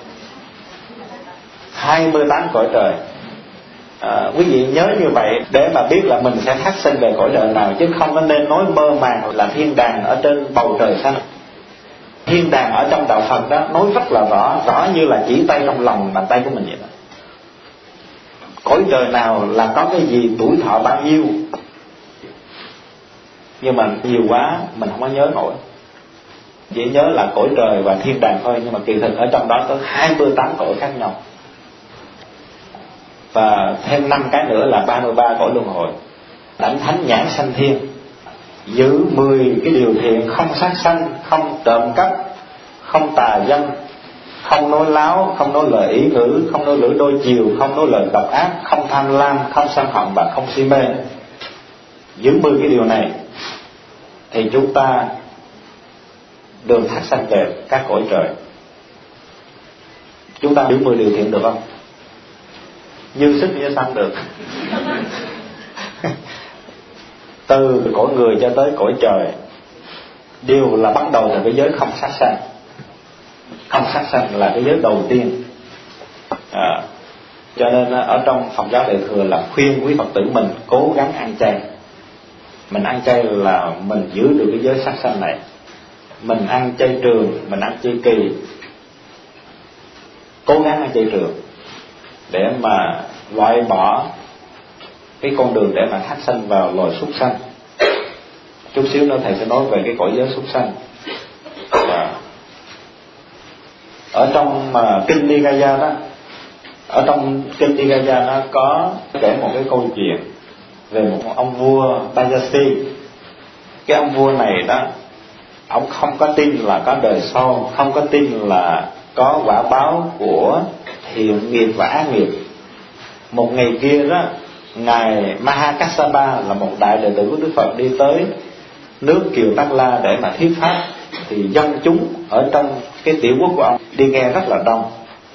28 cõi trời. Quý vị nhớ như vậy để mà biết là mình sẽ thác sinh về cõi đời nào, chứ không có nên nói mơ màng là thiên đàng ở trên bầu trời xanh. Thiên đàng ở trong đạo Phật đó nói rất là rõ như là chỉ tay trong lòng bàn tay của mình vậy đó. Cõi trời nào là có cái gì, tuổi thọ bao nhiêu, nhưng mà nhiều quá mình không có nhớ nổi, chỉ nhớ là cõi trời và thiên đàng thôi, nhưng mà kỳ thực ở trong đó có 28 cõi khác nhau, và thêm 5 cái nữa là 33 cõi luân hồi. Đảnh thánh nhãn sanh thiên, giữ 10 cái điều thiện: không sát sanh, không trộm cắp, không tà dâm, không nói láo, không nói lời ý ngữ, không nói lưỡi đôi chiều, không nói lời độc ác, không tham lam, không sân hận và không si mê. Giữ 10 cái điều này thì chúng ta được thác sanh về các cõi trời. Chúng ta giữ 10 điều thiện được không? Như sức như sanh được. Từ cõi người cho tới cõi trời đều là bắt đầu từ cái giới không sát sanh. Không sát sanh là cái giới đầu tiên. Cho nên ở trong Phật giáo Đại Thừa là khuyên quý Phật tử mình cố gắng ăn chay. Mình ăn chay là mình giữ được cái giới sát sanh này. Mình ăn chay trường, mình ăn chay kỳ, cố gắng ăn chay trường để mà loại bỏ cái con đường để mà thác sanh vào loài súc sanh. Chút xíu nữa thầy sẽ nói về cái cõi giới súc sanh. Ở trong kinh Nikaya đó, ở trong kinh Nikaya nó có kể một cái câu chuyện về một ông vua Bajasi. Cái ông vua này đó, ông không có tin là có đời sau, không có tin là có quả báo của thiện nghiệp và ác nghiệp. Một ngày kia đó, ngài Mahakassapa là một đại đệ tử của Đức Phật đi tới nước Kiều Tắc La để mà thuyết pháp, thì dân chúng ở trong cái tiểu quốc của ông đi nghe rất là đông.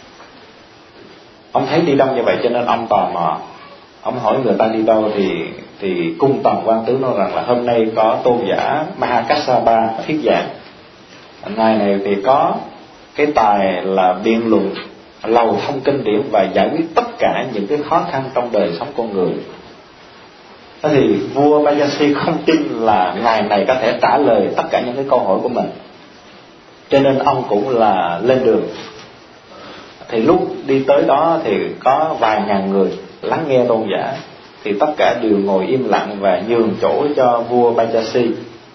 Ông thấy đi đông như vậy cho nên ông tò mò, ông hỏi người ta đi đâu, thì cung tần quan tướng nói rằng là hôm nay có tôn giả Mahakassapa thuyết giảng. Ngài này thì có cái tài là biện luận, lầu thông kinh điển và giải quyết tất cả những cái khó khăn trong đời sống con người. Thế thì vua Bajasi không tin là ngài này có thể trả lời tất cả những cái câu hỏi của mình, cho nên ông cũng là lên đường. Thì lúc đi tới đó thì có vài ngàn người lắng nghe tôn giả, thì tất cả đều ngồi im lặng và nhường chỗ cho vua Bajasi.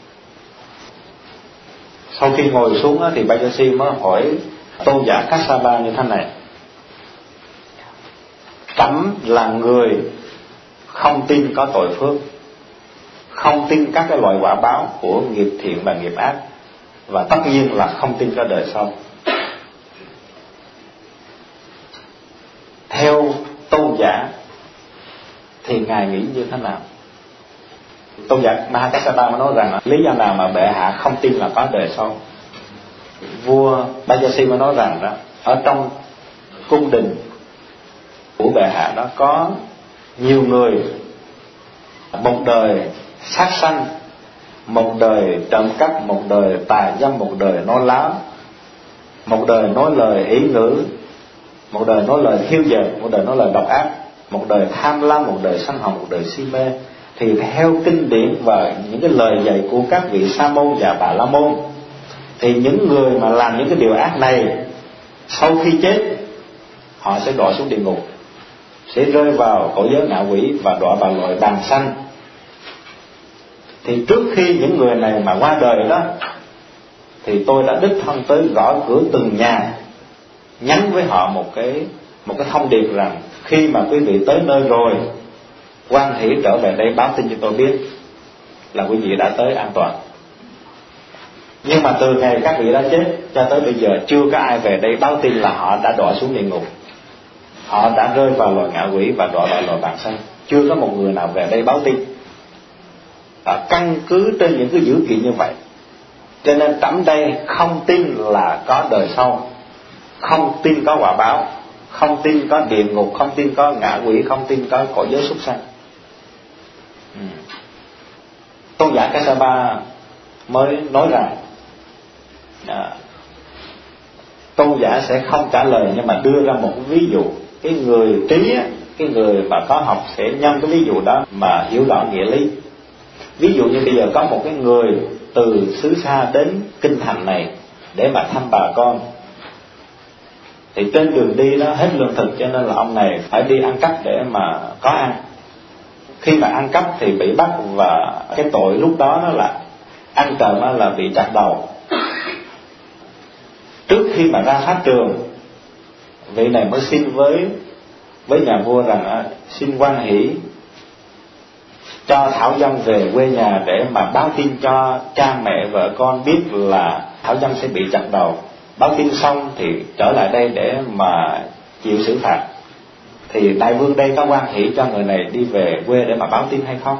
Sau khi ngồi xuống thì Bajasi mới hỏi tôn giả Kassapa như thế này: Trẫm là người không tin có tội phước, không tin các cái loại quả báo của nghiệp thiện và nghiệp ác, và tất nhiên là không tin có đời sau. Theo tôn giả thì Ngài nghĩ như thế nào? Tôn giả Mahakassapa mới nói rằng lý do nào mà bệ hạ không tin là có đời sau. Vua Bajasi mới nói rằng đó, ở trong cung đình của bệ hạ đó có nhiều người, một đời sát sanh, một đời trộm cắp, một đời tà dâm, một đời nói láo, một đời nói lời ỷ ngữ, một đời nói lời thiêu dệt, một đời nói lời độc ác, một đời tham lam, một đời sân hận, một đời si mê. Thì theo kinh điển và những cái lời dạy của các vị Sa môn và Bà La môn, thì những người mà làm những cái điều ác này sau khi chết họ sẽ đọa xuống địa ngục, sẽ rơi vào cõi giới ngạ quỷ và đọa vào loại bàn sanh. Thì trước khi những người này mà qua đời đó, thì tôi đã đích thân tới gõ cửa từng nhà, nhắn với họ một cái thông điệp rằng khi mà quý vị tới nơi rồi, hoan hỷ trở về đây báo tin cho tôi biết là quý vị đã tới an toàn. Nhưng mà từ ngày các vị đã chết cho tới bây giờ chưa có ai về đây báo tin là họ đã đọa xuống địa ngục, họ đã rơi vào loài ngạ quỷ và đọa vào loài bàn sanh. Chưa có một người nào về đây báo tin. Căn cứ trên những cái dữ kiện như vậy, cho nên trẫm đây không tin là có đời sau, không tin có quả báo, không tin có địa ngục, không tin có ngạ quỷ, không tin có cõi giới súc sanh. Tôn giả Kassapa mới nói rằng tôn giả sẽ không trả lời, nhưng mà đưa ra một ví dụ. Cái người trí, cái người mà có học sẽ nhân cái ví dụ đó mà hiểu rõ nghĩa lý. Ví dụ như bây giờ có một cái người từ xứ xa đến kinh thành này để mà thăm bà con, thì trên đường đi đó hết lương thực, cho nên là ông này phải đi ăn cắp để mà có ăn. Khi mà ăn cắp thì bị bắt, và cái tội lúc đó nó là ăn trộm là bị chặt đầu. Trước khi mà ra pháp trường, vị này mới xin với nhà vua rằng xin hoan hỷ cho Thảo Dân về quê nhà để mà báo tin cho cha mẹ vợ con biết là Thảo Dân sẽ bị chặt đầu. Báo tin xong thì trở lại đây để mà chịu xử phạt. Thì đại vương đây có hoan hỷ cho người này đi về quê để mà báo tin hay không?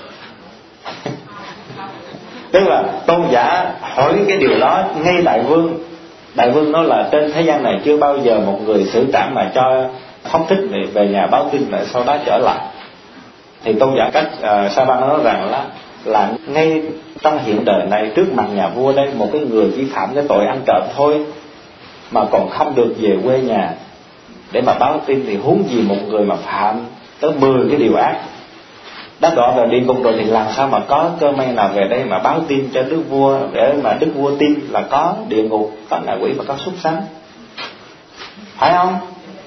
Tức là tôn giả hỏi cái điều đó ngay đại vương. Đại vương nói là trên thế gian này chưa bao giờ một người xử trảm mà cho không thích về nhà báo tin lại sau đó trở lại. Thì tôn giả Sapa nói rằng là ngay trong hiện đời này, trước mặt nhà vua đây, một cái người chỉ phạm cái tội ăn trộm thôi mà còn không được về quê nhà để mà báo tin, thì huống gì một người mà phạm tới 10 cái điều ác đã đọa vào địa ngục rồi, thì làm sao mà có cơ may nào về đây mà báo tin cho đức vua, để mà đức vua tin là có địa ngục, có ngạ quỷ và có súc sanh, phải không?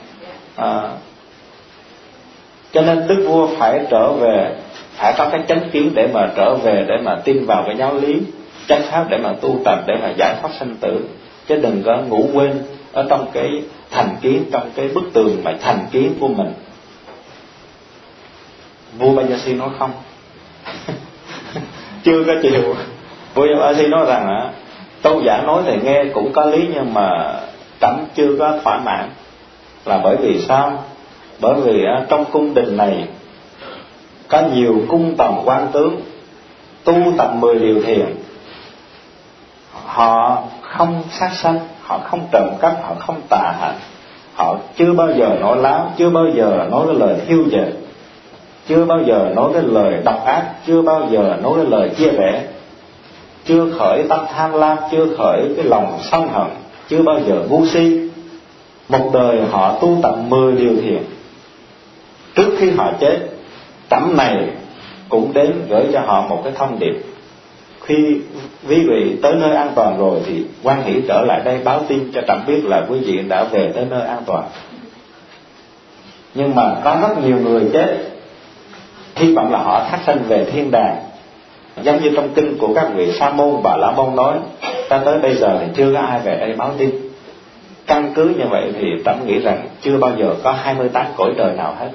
Cho nên đức vua phải trở về, phải có cái chánh kiến để mà trở về, để mà tin vào cái giáo lý chánh pháp để mà tu tập, để mà giải thoát sanh tử, chứ đừng có ngủ quên ở trong cái thành kiến, trong cái bức tường mà thành kiến của mình. Vua Bajasi nói không. Chưa có chịu. Vua Bajasi nói rằng tôn giả nói thì nghe cũng có lý, nhưng mà trẫm chưa có thỏa mãn. Là bởi vì sao? Bởi vì trong cung đình này có nhiều cung tòng quan tướng tu tập 10 điều thiền, họ không sát sanh, họ không trộm cắp, họ không tà hạnh, họ chưa bao giờ nói láo, chưa bao giờ nói cái lời thiêu dệt, chưa bao giờ nói cái lời độc ác, chưa bao giờ nói cái lời chia rẽ, chưa khởi tâm tham lam, chưa khởi cái lòng sân hận, chưa bao giờ ngu si. Một đời họ tu tập 10 điều thiền. Trước khi họ chết, trẫm này cũng đến gửi cho họ một cái thông điệp: khi quý vị tới nơi an toàn rồi thì hoan hỷ trở lại đây báo tin cho trẫm biết là quý vị đã về tới nơi an toàn. Nhưng mà có rất nhiều người chết, hy vọng là họ thác sanh về thiên đàng, giống như trong kinh của các vị Sa môn Bà La môn nói, ta tới bây giờ thì chưa có ai về đây báo tin. Căn cứ như vậy thì trẫm nghĩ rằng chưa bao giờ có 28 cõi đời nào hết.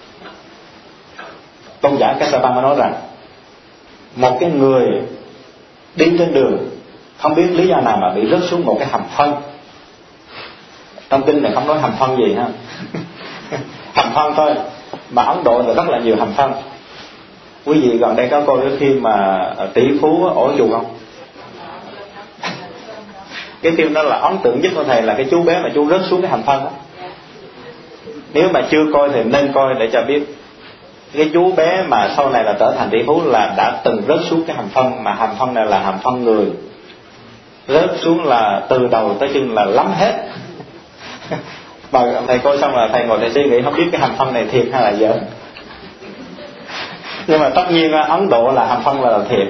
Tôn giả Kassapa mới nói rằng một cái người đi trên đường không biết lý do nào mà bị rớt xuống một cái hầm phân. Trong kinh này không nói hầm phân gì ha. Hầm phân thôi. Mà Ấn Độ là rất là nhiều hành phân. Quý vị gần đây có coi cái phim mà tỷ phú ổ chuột không? Cái phim đó là ấn tượng nhất của thầy là cái chú bé mà chú rớt xuống cái hành phân đó. Nếu mà chưa coi thì nên coi để cho biết. Cái chú bé mà sau này là trở thành tỷ phú là đã từng rớt xuống cái hành phân, mà hành phân này là hành phân người. Rớt xuống là từ đầu tới chân là lắm hết. Mà thầy coi xong là thầy ngồi thầy suy nghĩ không biết cái hành phân này thiệt hay là giỡn. Nhưng mà tất nhiên Ấn Độ là hành phân là thiệt.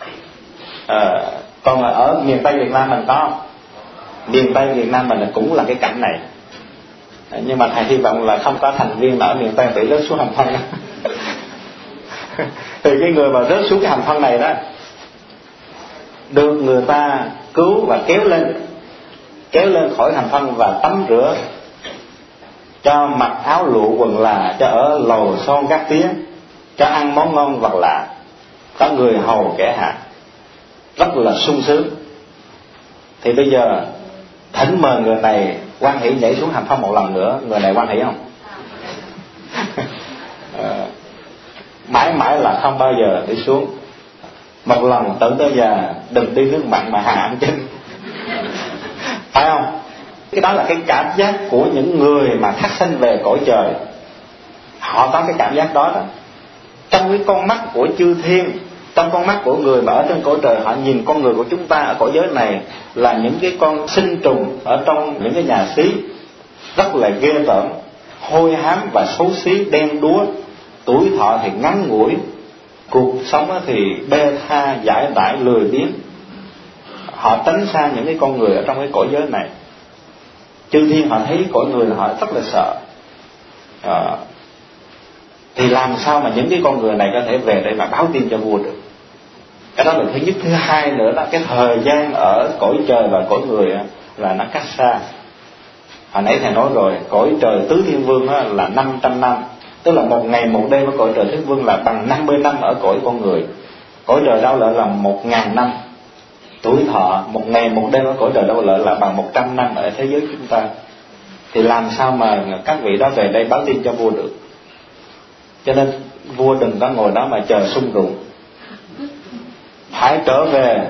Còn ở miền Tây Việt Nam mình có không? Miền Tây Việt Nam mình cũng là cái cảnh này. Nhưng mà thầy hy vọng là không có thành viên ở miền Tây bị rớt xuống hành phân. Thì cái người mà rớt xuống cái hành phân này đó được người ta cứu và kéo lên khỏi hành phân và tắm rửa, cho mặc áo lụa quần là, cho ở lầu son gác tía, cho ăn món ngon vật lạ, có người hầu kẻ hạ, rất là sung sướng. Thì bây giờ thỉnh mời người này hoan hỷ nhảy xuống hành phân một lần nữa, người này hoan hỷ không? Mãi mãi là không bao giờ đi xuống. Một lần tự tới già đừng đi nước mặn mà hạ ăn chân. Phải không? Cái đó là cái cảm giác của những người mà thác sanh về cõi trời. Họ có cái cảm giác đó đó. Trong cái con mắt của chư thiên, trong con mắt của người mà ở trên cõi trời, họ nhìn con người của chúng ta ở cõi giới này là những cái con sinh trùng ở trong những cái nhà xí, rất là ghê tởm, hôi hám và xấu xí, đen đúa, tuổi thọ thì ngắn ngủi, cuộc sống thì bê tha, giải đãi, lười biếng. Họ tránh xa những cái con người ở trong cái cõi giới này. Chư thiên họ thấy cõi người là họ rất là sợ. Thì làm sao mà những cái con người này có thể về để mà báo tin cho vua được? Cái đó là thứ nhất. Thứ hai nữa là cái thời gian ở cõi trời và cõi người là nó cách xa. Hồi nãy thầy nói rồi, cõi trời tứ thiên vương là 500 năm, tức là một ngày một đêm ở cõi trời thiên vương là bằng 50 năm ở cõi con người. Cõi trời Đau Lợi là 1000 năm. Tuổi thọ một ngày một đêm ở cõi trời Đau Lợi là bằng 100 năm ở thế giới chúng ta. Thì làm sao mà các vị đó về đây báo tin cho vua được? Cho nên vua đừng có ngồi đó mà chờ sung rụng, phải trở về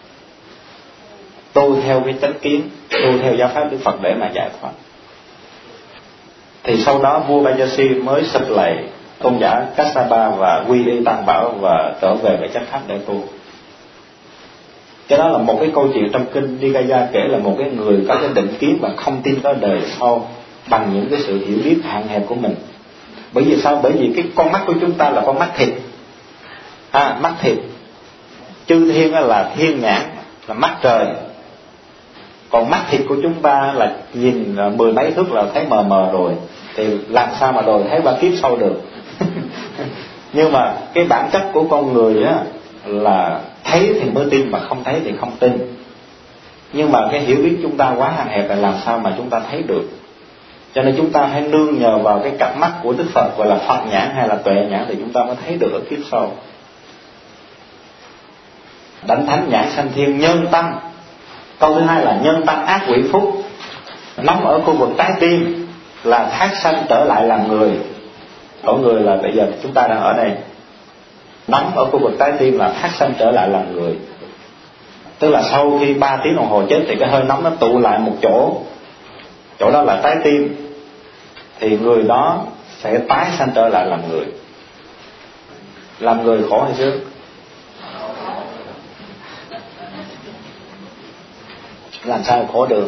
tu theo cái chánh kiến, tu theo giáo pháp Đức Phật để mà giải thoát. Thì sau đó vua Bajasi mới sụp lạy tôn giả Kassapa và quy y Tam Bảo và trở về với chánh pháp để tu. Cái đó là một cái câu chuyện trong kinh Nikaya kể là một cái người có cái định kiến và không tin có đời sau bằng những cái sự hiểu biết hạn hẹp của mình. Bởi vì sao? Bởi vì cái con mắt của chúng ta là con mắt thịt, mắt thịt. Chư thiên là thiên nhãn, là mắt trời. Còn mắt thịt của chúng ta là nhìn mười mấy thước là thấy mờ mờ rồi. Thì làm sao mà đòi thấy ba kiếp sau được? Nhưng mà cái bản chất của con người á là thấy thì mới tin, mà không thấy thì không tin. Nhưng mà cái hiểu biết chúng ta quá hạn hẹp là làm sao mà chúng ta thấy được? Cho nên chúng ta hãy nương nhờ vào cái cặp mắt của Đức Phật, gọi là Phật nhãn hay là tuệ nhãn, thì chúng ta mới thấy được ở kiếp sau. Đảnh thánh nhãn sanh thiên nhân tâm. Câu thứ hai là nhân tâm ác quỷ phúc. Nóng ở khu vực trái tim là thác sanh trở lại làm người. Cõi người là bây giờ chúng ta đang ở đây. Nóng ở khu vực trái tim là thác sanh trở lại làm người. Tức là sau khi 3 tiếng đồng hồ chết thì cái hơi nóng nó tụ lại một chỗ. Chỗ đó là trái tim. Thì người đó sẽ tái sanh trở lại làm người. Làm người khổ hay sướng? Làm sao khổ được?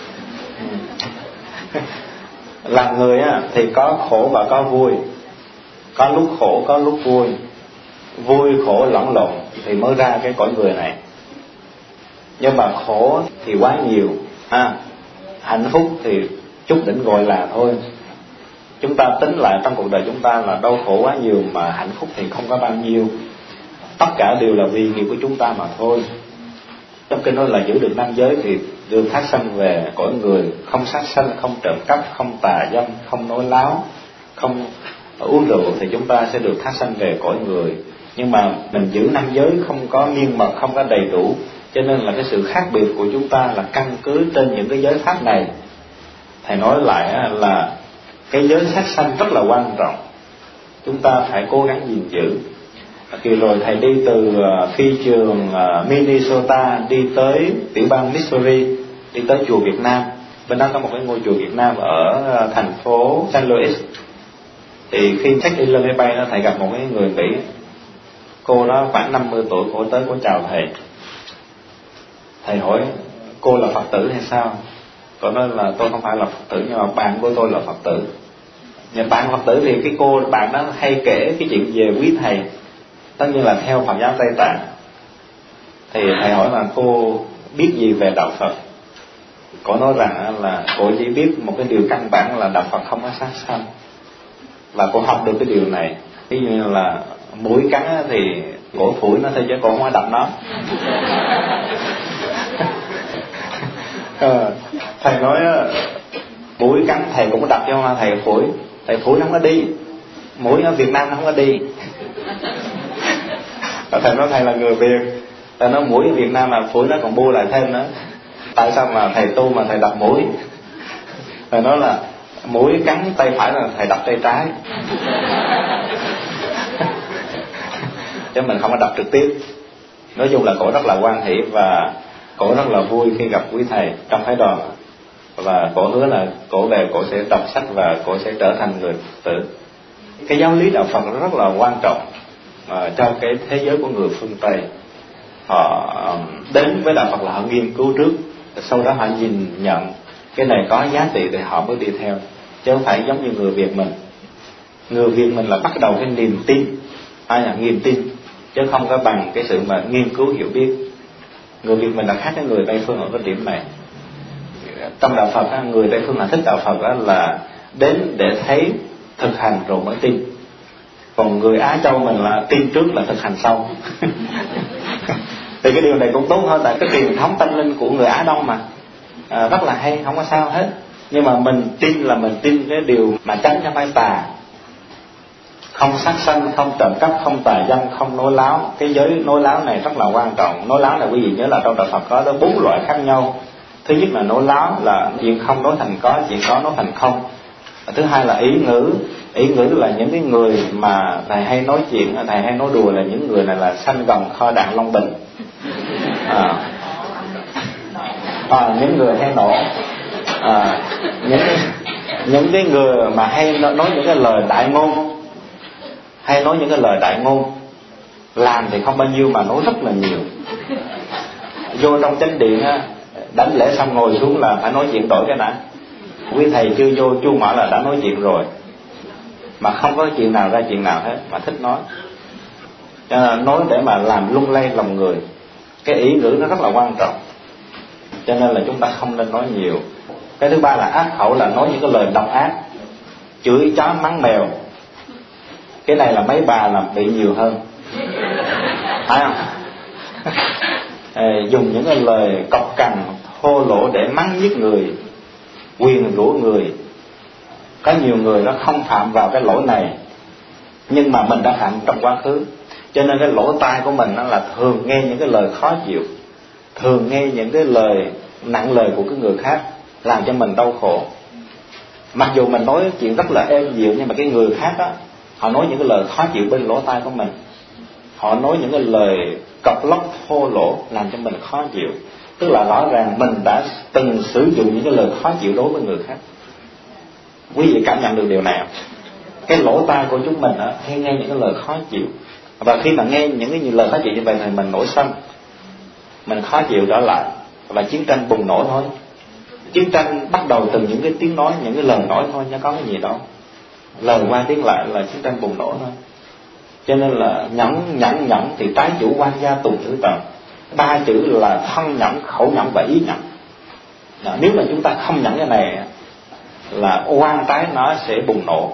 Làm người thì có khổ và có vui. Có lúc khổ có lúc vui. Vui khổ lẫn lộn thì mới ra cái cõi người này. Nhưng mà khổ thì quá nhiều, hạnh phúc thì chút đỉnh gọi là thôi. Chúng ta tính lại trong cuộc đời chúng ta là đau khổ quá nhiều, mà hạnh phúc thì không có bao nhiêu. Tất cả đều là vì nghiệp của chúng ta mà thôi. Trong kinh nói là giữ được 5 giới thì được thác sanh về cõi người, không sát sanh, không trộm cắp, không tà dâm, không nói láo, không uống rượu, thì chúng ta sẽ được thác sanh về cõi người. Nhưng mà mình giữ 5 giới không có miên mật, không có đầy đủ, cho nên là cái sự khác biệt của chúng ta là căn cứ trên những cái giới pháp này. Thầy nói lại là cái giới sát sanh rất là quan trọng. chúng ta phải cố gắng gìn giữ. Kỳ rồi thầy đi từ phi trường Minnesota đi tới tiểu bang Missouri, đi tới chùa Việt Nam. Bên đó có một cái ngôi chùa Việt Nam ở thành phố St. Louis. Thì khi check in lên máy bay đó, thầy gặp một cái người Mỹ. Cô đó khoảng 50 tuổi, cô tới cô chào thầy. Thầy hỏi cô là Phật tử hay sao? Cô nói là tôi không phải là Phật tử, nhưng mà bạn của tôi là Phật tử. Nhưng bạn Phật tử thì cái cô bạn đó hay kể cái chuyện về quý thầy, tất nhiên là theo Phật giáo Tây Tạng. Thì thầy hỏi là cô biết gì về đạo Phật? Cô nói rằng là cô chỉ biết một cái điều căn bản là đạo Phật không có sát sanh. Và cô học được cái điều này. Ví dụ như là mũi cắn thì cổ phủi nó thôi chứ cô không có đập nó. Thầy nói mũi cắn thầy cũng có đập chứ không, thầy phủi. Thầy phủi nó không có đi. Mũi ở Việt Nam nó không có đi. Thầy nói thầy là người Việt. Thầy nói mũi ở Việt Nam là phủi nó còn bu lại thêm nữa. Tại sao mà thầy tu mà thầy đập mũi? Thầy nói là mũi cắn tay phải là thầy đập tay trái. Chứ mình không có đập trực tiếp. Nói chung là cổ rất là hoan hỷ và cổ rất là vui khi gặp quý thầy trong phái đoàn. Và cổ hứa là cổ về cổ sẽ đọc sách và cổ sẽ trở thành người Phật tử. Cái giáo lý đạo Phật rất là quan trọng cho cái thế giới của người phương Tây. Họ đến với đạo Phật là họ nghiên cứu trước, sau đó họ nhìn nhận cái này có giá trị thì họ mới đi theo, chứ không phải giống như người Việt mình. Người Việt mình là bắt đầu cái niềm tin, hay là niềm tin, chứ không có bằng cái sự mà nghiên cứu hiểu biết. Người Việt mình là khác với người Tây phương ở cái điểm này. Trong đạo Phật, người Tây phương là thích đạo Phật là đến để thấy thực hành rồi mới tin. Còn người Á Châu mình là tin trước là thực hành sau. Thì cái điều này cũng tốt hơn, tại cái truyền thống tâm linh của người Á Đông mà rất là hay, không có sao hết. Nhưng mà mình tin là mình tin cái điều mà tránh cho phải tà. Không sát sanh, không trộm cắp, không tà dâm, không nói láo. Cái giới nói láo này rất là quan trọng. Nói láo là quý vị nhớ là trong đạo Phật có 4 loại khác nhau. Thứ nhất là nói láo, là chuyện không nói thành có, chuyện có nói thành không. Thứ hai là ý ngữ. Ý ngữ là những cái người mà thầy hay nói chuyện, thầy hay nói đùa là những người này là sanh gần kho đạn Long Bình. Những người hay nổ, những cái người mà hay nói những cái lời đại ngôn, hay nói những cái lời đại ngôn, làm thì không bao nhiêu mà nói rất là nhiều. Vô trong chánh điện đánh lễ xong ngồi xuống là phải nói chuyện đổi cái đã. Quý thầy chưa vô chuông mở là đã nói chuyện rồi, mà không có chuyện nào ra chuyện nào hết, mà thích nói. Nói để mà làm lung lay lòng người. Cái ý ngữ nó rất là quan trọng, cho nên là chúng ta không nên nói nhiều. Cái thứ ba là ác khẩu, là nói những cái lời độc ác, chửi chó mắng mèo. Cái này là mấy bà làm bị nhiều hơn, phải không? Dùng những cái lời cọc cằn thô lỗ để mắng giết người, quyền rủa người. Có nhiều người nó không phạm vào cái lỗi này, nhưng mà mình đã phạm trong quá khứ, cho nên cái lỗ tai của mình nó là thường nghe những cái lời khó chịu, thường nghe những cái lời nặng lời của cái người khác, làm cho mình đau khổ. Mặc dù mình nói chuyện rất là êm dịu, nhưng mà cái người khác đó, họ nói những cái lời khó chịu bên lỗ tai của mình. Họ nói những cái lời cọc lóc thô lỗ làm cho mình khó chịu. Tức là rõ ràng mình đã từng sử dụng những cái lời khó chịu đối với người khác. Quý vị cảm nhận được điều này không? Cái lỗ tai của chúng mình hay nghe những cái lời khó chịu, và khi mà nghe những cái lời khó chịu như vậy thì mình nổi sân, mình khó chịu trở lại, và chiến tranh bùng nổ thôi. Chiến tranh bắt đầu từ những cái tiếng nói, những cái lời nói thôi, chứ có cái gì đâu. Lời qua tiếng lại là chiến tranh bùng nổ thôi. Cho nên là nhẫn thì trái chủ quan gia tùng thử tận. 3 chữ là thân nhẫn, khẩu nhẫn và ý nhẫn. Nếu mà chúng ta không nhẫn cái này là oan trái nó sẽ bùng nổ.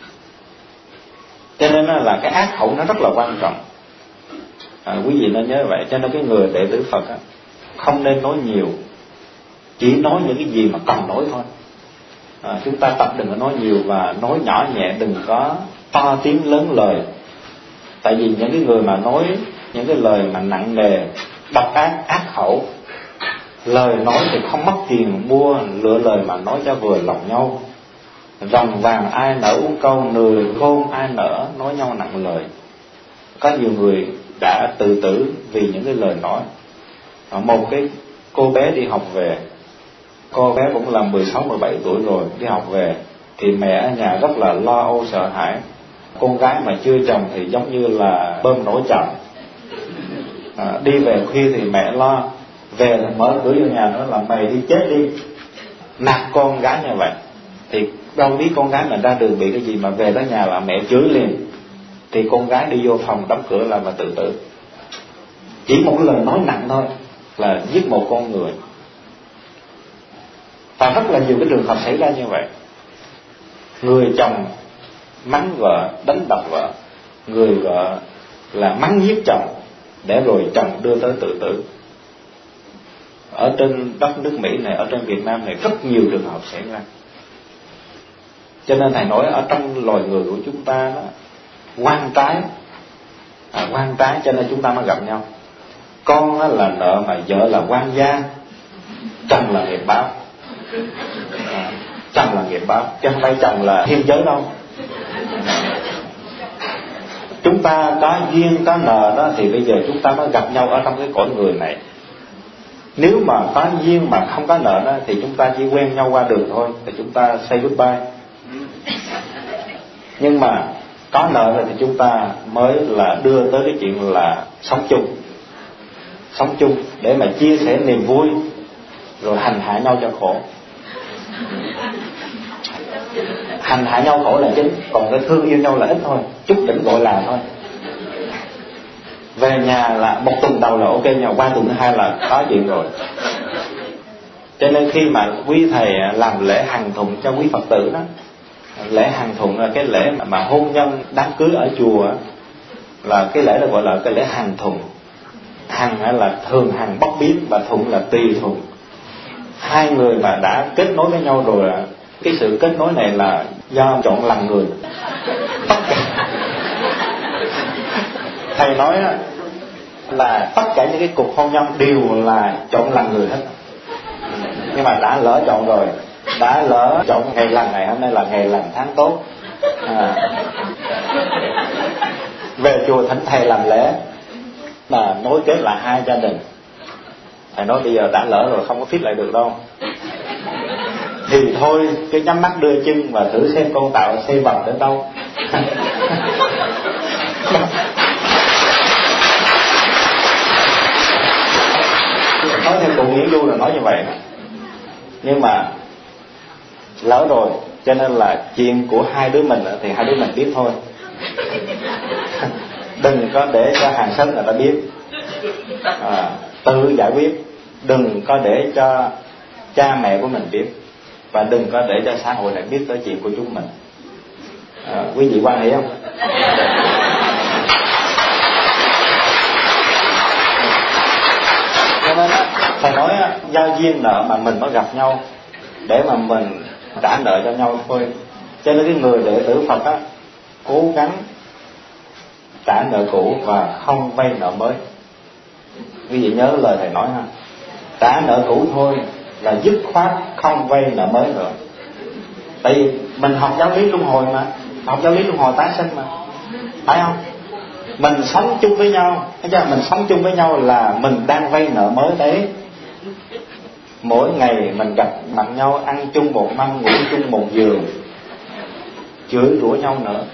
Cho nên là cái ác khẩu nó rất là quan trọng. Quý vị nên nhớ vậy. Cho nên cái người đệ tử Phật không nên nói nhiều, chỉ nói những cái gì mà cần nói thôi. Chúng ta tập đừng có nói nhiều, và nói nhỏ nhẹ, đừng có to tiếng lớn lời. Tại vì những cái người mà nói những cái lời mà nặng nề, độc ác, ác khẩu, lời nói thì không mất tiền mua, lựa lời mà nói cho vừa lòng nhau. Rồng vàng ai nỡ uống câu, người khôn ai nỡ nói nhau nặng lời. Có nhiều người đã tự tử vì những cái lời nói. Một cái cô bé đi học về, cô bé cũng là 16-17 tuổi rồi, đi học về thì mẹ ở nhà rất là lo âu sợ hãi. Con gái mà chưa chồng thì giống như là bơm nổi chồng. Đi về khuya thì mẹ lo, về là mở cửa vô nhà nó là mày đi chết đi, nạt con gái như vậy. Thì đâu biết con gái mình ra đường bị cái gì mà về tới nhà là mẹ chửi liền. Thì con gái đi vô phòng đóng cửa lại mà tự tử. Chỉ một lời nói nặng thôi là giết một con người. Và rất là nhiều cái trường hợp xảy ra như vậy. Người chồng mắng vợ, đánh đập vợ, người vợ là mắng giết chồng, để rồi chồng đưa tới tự tử. Ở trên đất nước Mỹ này, ở trên Việt Nam này rất nhiều trường hợp xảy ra. Cho nên thầy nói ở trong loài người của chúng ta đó, quan trái cho nên chúng ta mới gặp nhau. Con là nợ mà vợ là quan gia, chồng là nghiệp báo. Chồng là nghiệp báo, chứ không phải chồng là thiên giới đâu. Chúng ta có duyên có nợ đó thì bây giờ chúng ta mới gặp nhau ở trong cái cõi người này. Nếu mà có duyên mà không có nợ đó thì chúng ta chỉ quen nhau qua đường thôi, thì chúng ta say goodbye. Nhưng mà có nợ rồi thì chúng ta mới là đưa tới cái chuyện là sống chung để mà chia sẻ niềm vui, rồi hành hạ nhau cho khổ. Hành hạ nhau khổ là chính, còn cái thương yêu nhau là ít thôi, chút đỉnh gọi là thôi. Về nhà là một tuần đầu là ok nhau, qua tuần thứ hai là có chuyện rồi. Cho nên khi mà quý thầy làm lễ hằng thụng cho quý Phật tử đó, lễ hằng thụng là cái lễ mà hôn nhân đám cưới ở chùa, là cái lễ đó gọi là cái lễ hằng thụng. Hằng là thường hằng bất biến, và thụng là tùy thuận. Hai người mà đã kết nối với nhau rồi, cái sự kết nối này là do chọn lành người. Tất cả thầy nói là tất cả những cái cuộc hôn nhân đều là chọn lành người hết. Nhưng mà đã lỡ chọn rồi, đã lỡ chọn ngày lành, ngày hôm nay là ngày lành tháng tốt, về chùa thỉnh thầy làm lễ mà nối kết là hai gia đình. Thầy nói bây giờ đã lỡ rồi, không có fit lại được đâu, thì thôi cái nhắm mắt đưa chân và thử xem con tạo xây bằng đến đâu. Nói theo cụ Nguyễn Du là nói như vậy. Nhưng mà lỡ rồi, cho nên là chuyện của hai đứa mình thì hai đứa mình biết thôi. Đừng có để cho hàng xóm người ta biết, tự giải quyết. Đừng có để cho cha mẹ của mình biết, và đừng có để cho xã hội này biết tới chuyện của chúng mình. Quý vị quan hệ không? Cho nên thầy nói giao duyên nợ mà mình mới gặp nhau, để mà mình trả nợ cho nhau thôi. Cho nên cái người đệ tử Phật á, cố gắng trả nợ cũ và không vay nợ mới. Quý vị nhớ lời thầy nói ha, trả nợ cũ thôi là dứt khoát không vay nợ mới nữa. Tại vì mình học giáo lý luân hồi mà, học giáo lý luân hồi tái sinh mà, phải không? Mình sống chung với nhau, thấy chưa? Mình sống chung với nhau là mình đang vay nợ mới đấy. Mỗi ngày mình gặp mặt nhau, ăn chung một mâm, ngủ chung một giường, chửi rủa nhau nữa.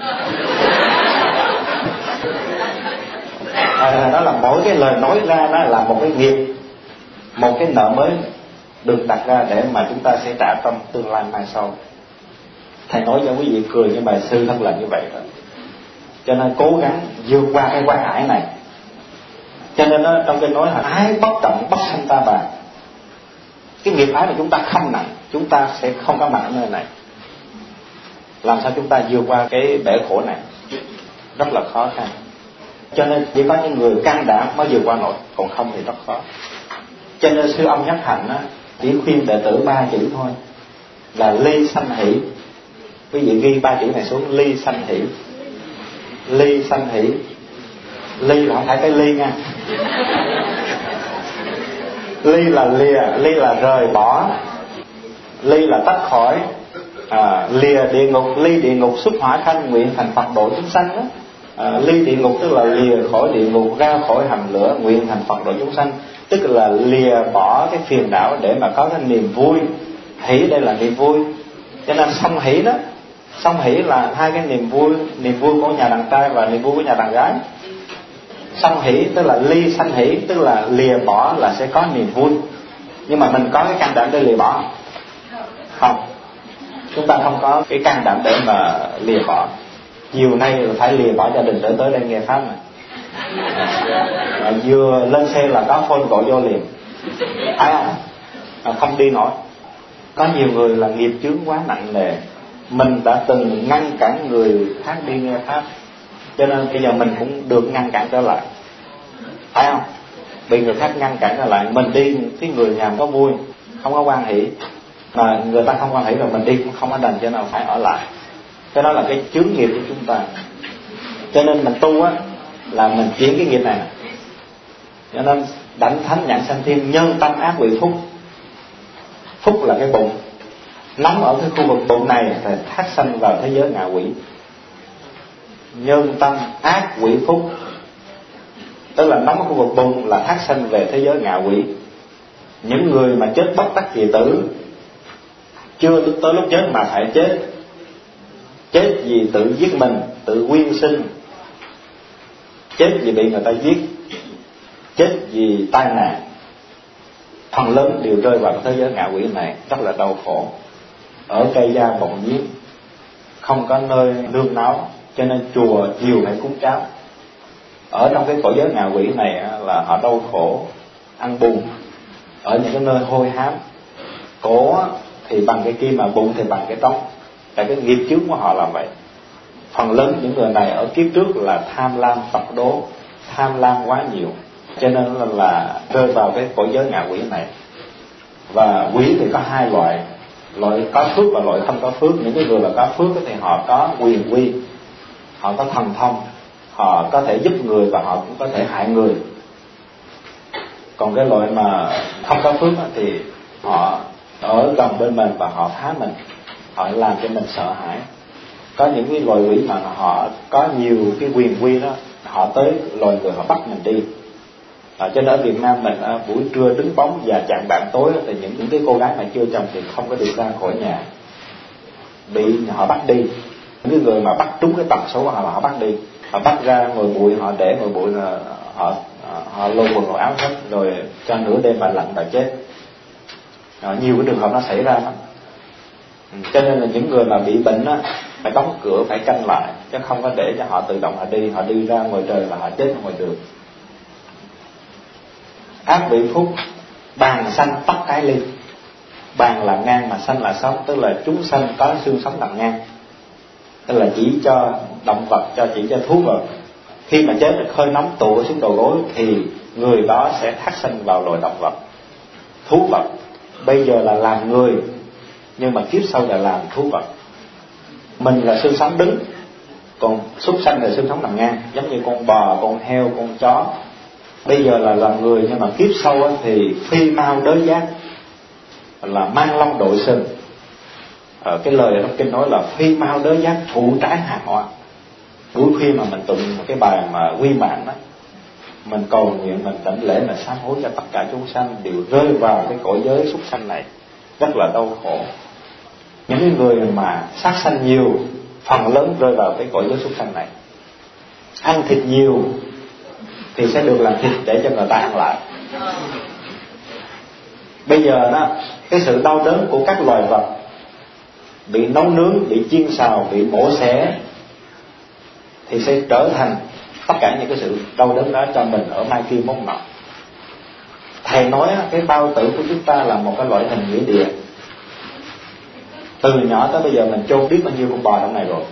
Đó là mỗi cái lời nói ra đó là một cái nghiệp, một cái nợ mới được đặt ra để mà chúng ta sẽ trả trong tương lai mai sau. Thầy nói cho quý vị cười nhưng bài sư thật là như vậy đó. Cho nên cố gắng vượt qua cái quan hải này. Cho nên đó, trong kinh nói là ái bất trọng bất sanh ta bà. Cái nghiệp ái này chúng ta không nặng, chúng ta sẽ không có mặt ở nơi này. Làm sao chúng ta vượt qua cái bể khổ này rất là khó khăn. Cho nên chỉ có những người can đảm mới vượt qua nổi, còn không thì rất khó. Cho nên sư ông Nhất Hạnh á, chỉ khuyên đệ tử 3 chữ thôi, là ly sanh hỷ. Quý vị ghi 3 chữ này xuống: ly sanh hỷ. Ly sanh hỷ. Ly là không phải cái ly nha. Ly là lìa, ly là rời bỏ, ly là tách khỏi, Lìa địa ngục, ly địa ngục xuất hỏa thanh, nguyện thành Phật độ chúng sanh đó. Ly địa ngục tức là lìa khỏi địa ngục, ra khỏi hầm lửa, nguyện thành Phật độ chúng sanh, tức là lìa bỏ cái phiền não để mà có cái niềm vui. Hỷ đây là niềm vui, cho nên song hỷ đó, song hỷ là hai cái niềm vui của nhà đàn trai và niềm vui của nhà đàn gái. Song hỷ tức là ly sanh hỷ, tức là lìa bỏ là sẽ có niềm vui. Nhưng mà mình có cái can đảm để lìa bỏ không? Chúng ta không có cái can đảm để mà lìa bỏ. Chiều nay là phải lìa bỏ gia đình để tới đây nghe pháp này. Vừa lên xe là có phone gọi vô liền, phải không? Không đi nổi. Có nhiều người là nghiệp chướng quá nặng nề, mình đã từng ngăn cản người khác đi nghe pháp, cho nên bây giờ mình cũng được ngăn cản trở lại, phải không? Bị người khác ngăn cản trở lại, mình đi cái người nhà có vui, không có quan hỷ, mà người ta không quan hỷ rồi mình đi cũng không có đành, cho nên phải ở lại. Cái đó là cái chướng nghiệp của chúng ta. Cho nên mình tu á là mình chuyển cái nghiệp này. Cho nên đảnh thánh nhãn sanh thiên, nhân tâm ác quỷ phúc. Phúc là cái bụng, nắm ở cái khu vực bụng này thì thác sanh vào thế giới ngạ quỷ. Nhân tâm ác quỷ phúc, tức là nắm ở khu vực bụng là thác sanh về thế giới ngạ quỷ. Những người mà chết bất đắc kỳ tử, chưa tới lúc chết mà phải chết, chết vì tự giết mình, tự quyên sinh, chết vì bị người ta giết, chết vì tai nạn, phần lớn đều rơi vào thế giới ngạ quỷ này, rất là đau khổ. Ở cây gia bọng giếng, không có nơi nương náu, cho nên chùa chiều phải cúng cháo. Ở trong cái cõi giới ngạ quỷ này là họ đau khổ, ăn bùn ở những cái nơi hôi hám. Cổ thì bằng cái kim, mà bụng thì bằng cái trống. Tại cái nghiệp chướng của họ là vậy. Phần lớn những người này ở kiếp trước là tham lam Phật đố, tham lam quá nhiều, cho nên là rơi vào cái cõi giới ngạ quỷ này. Và quỷ thì có hai loại, loại có phước và loại không có phước. Những cái người là có phước thì họ có quyền uy, họ có thần thông, họ có thể giúp người và họ cũng có thể hại người. Còn cái loại mà không có phước thì họ ở gần bên mình và họ phá mình, họ làm cho mình sợ hãi. Có những cái loài quỷ mà họ có nhiều cái quyền uy đó, họ tới loài người họ bắt mình đi. Cho nên ở Việt Nam mình buổi trưa đứng bóng và chạng bạn tối thì những cái cô gái mà chưa chồng thì không có được ra khỏi nhà, bị họ bắt đi. Những cái người mà bắt trúng cái tần số của họ là họ bắt đi, họ bắt ra ngồi bụi, họ để ngồi bụi là họ lôi quần lôi áo hết, rồi cho nửa đêm mà lạnh và chết. Nhiều cái trường hợp nó xảy ra lắm. Cho nên là những người mà bị bệnh á phải đóng cửa, phải canh lại, chứ không có để cho họ tự động họ đi ra ngoài trời là họ chết ngoài đường. Ác quỷ phúc, bàn sanh tắc cái ly. Bàn là ngang mà sanh là sống, tức là chúng sanh có xương sống nằm ngang, tức là chỉ cho động vật, chỉ cho thú vật. Khi mà chết hơi nóng tụ xuống đầu gối thì người đó sẽ thác sanh vào loài động vật, thú vật. Bây giờ là làm người, nhưng mà kiếp sau là làm thú vật. Mình là xương sống đứng, còn súc sanh là xương sống nằm ngang, giống như con bò, con heo, con chó. Bây giờ là làm người, nhưng mà kiếp sau thì phi mau đới giác, là mang long đội sừng. Cái lời trong kinh nói là phi mau đới giác thụ trái hạt hoa. Buổi khuya mà mình tụng một cái bài mà quy mạng đó, mình cầu nguyện, mình đảnh lễ, mình sám hối cho tất cả chúng sanh đều rơi vào cái cõi giới súc sanh này, rất là đau khổ. Những người mà sát sanh nhiều, phần lớn rơi vào cái cõi giới súc sanh này. Ăn thịt nhiều thì sẽ được làm thịt để cho người ta ăn lại. Bây giờ đó, cái sự đau đớn của các loài vật bị nấu nướng, bị chiên xào, bị mổ xẻ thì sẽ trở thành tất cả những cái sự đau đớn đó cho mình ở mai kia mốt nọ. Thầy nói cái bao tử của chúng ta là một cái loại hình nghĩa địa. Từ nhỏ tới bây giờ mình chôn biết bao nhiêu con bò trong này rồi.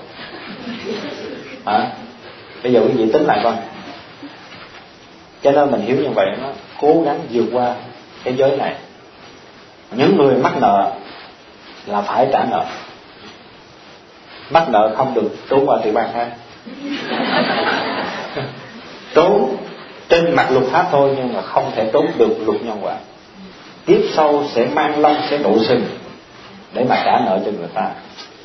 Bây giờ quý vị tính lại coi. Cho nên mình hiểu như vậy, nó cố gắng vượt qua cái giới này. Những người mắc nợ là phải trả nợ. Mắc nợ không được trốn qua tiểu bang khác. Trốn trên mặt luật pháp thôi, nhưng mà không thể trốn được luật nhân quả. Tiếp sau sẽ mang long, sẽ độ sừng để mà trả nợ cho người ta.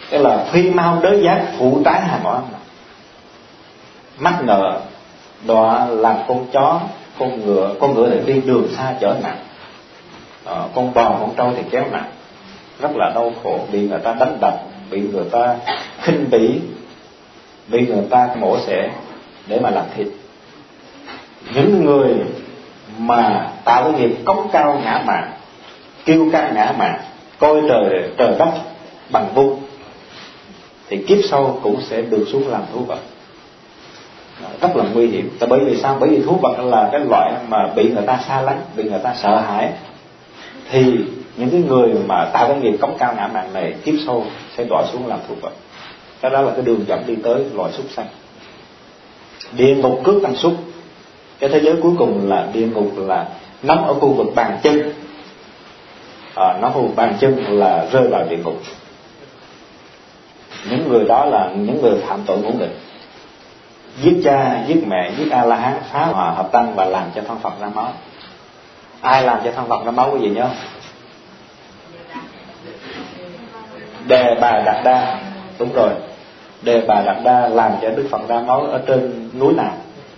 Tức là phi mau đới giác phụ trái hàng oán, mắc nợ đọa làm con chó, con ngựa thì đi đường xa chở nặng, con bò con trâu thì kéo nặng, rất là đau khổ, bị người ta đánh đập, bị người ta khinh bỉ, bị người ta mổ xẻ để mà làm thịt. Những người mà tạo cái nghiệp cống cao ngã mạn, kiêu căng ngã mạn, coi trời đất bằng vung, thì kiếp sau cũng sẽ được xuống làm thú vật. Rất là nguy hiểm. Tại bởi vì sao? Bởi vì thú vật là cái loại mà bị người ta xa lánh, bị người ta sợ hãi. Thì những cái người mà tạo cái nghiệp cống cao ngã mạn này, kiếp sau sẽ đọa xuống làm thú vật. Cái đó là cái đường dẫn đi tới loài súc sanh. Địa ngục cướp tăng súc. Cái thế giới cuối cùng là địa ngục, là nằm ở khu vực bàn chân. Nó khu vực bàn chân là rơi vào địa ngục. Những người đó là những người phạm tội ngũ nghịch, giết cha, giết mẹ, giết A-la-hán, phá hòa hợp tăng và làm cho thân Phật ra máu. Ai làm cho thân Phật ra máu, quý vị nhớ? Đề Bà Đạt Đa. Đúng rồi, Đề Bà Đạt Đa làm cho Đức Phật ra máu ở trên núi nào?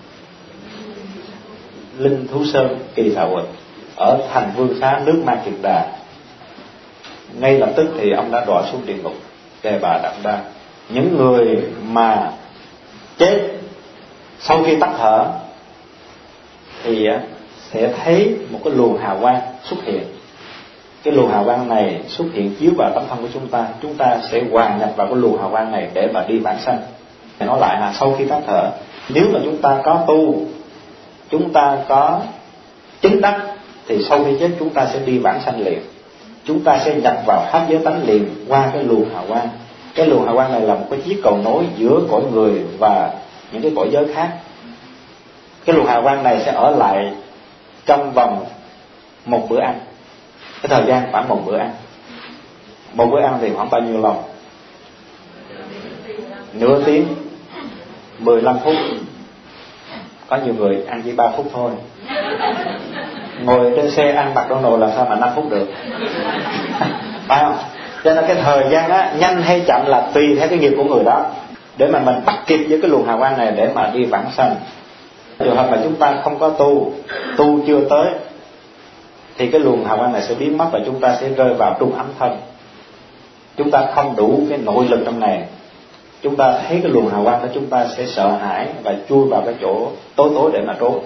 Linh Thú Sơn, Kỳ Xà Huỳnh, ở thành Vương Xá, nước Ma Kiệt Đà. Ngay lập tức thì ông đã đọa xuống địa ngục. Đề Bà Đạt Đa. Những người mà chết sau khi tắt thở thì sẽ thấy một cái luồng hào quang xuất hiện. Cái luồng hào quang này xuất hiện chiếu vào tấm thân của chúng ta sẽ hòa nhập vào cái luồng hào quang này để mà đi vãng sanh. Nói lại là sau khi tắt thở, nếu mà chúng ta có tu, chúng ta có chứng đắc, thì sau khi chết chúng ta sẽ đi vãng sanh liền. Chúng ta sẽ nhập vào pháp giới tánh liền qua cái luồng hào quang. Cái luồng hào quang này là một cái chiếc cầu nối giữa cõi người và những cái cõi giới khác. Cái luồng hào quang này sẽ ở lại trong vòng một bữa ăn. Cái thời gian khoảng một bữa ăn. Một bữa ăn thì khoảng bao nhiêu lâu? Nửa tiếng, 15 phút. Có nhiều người ăn chỉ 3 phút thôi. Ngồi trên xe ăn McDonald's làm sao mà 5 phút được? Phải không? Cho nên cái thời gian nhanh hay chậm là tùy theo cái nghiệp của người đó, để mà mình bắt kịp với cái luồng hào quang này để mà đi vãng sanh. Trường hợp mà chúng ta không có tu chưa tới, thì cái luồng hào quang này sẽ biến mất và chúng ta sẽ rơi vào trung ấm thân. Chúng ta không đủ cái nội lực trong này, chúng ta thấy cái luồng hào quang đó chúng ta sẽ sợ hãi và chui vào cái chỗ tối để mà trốn.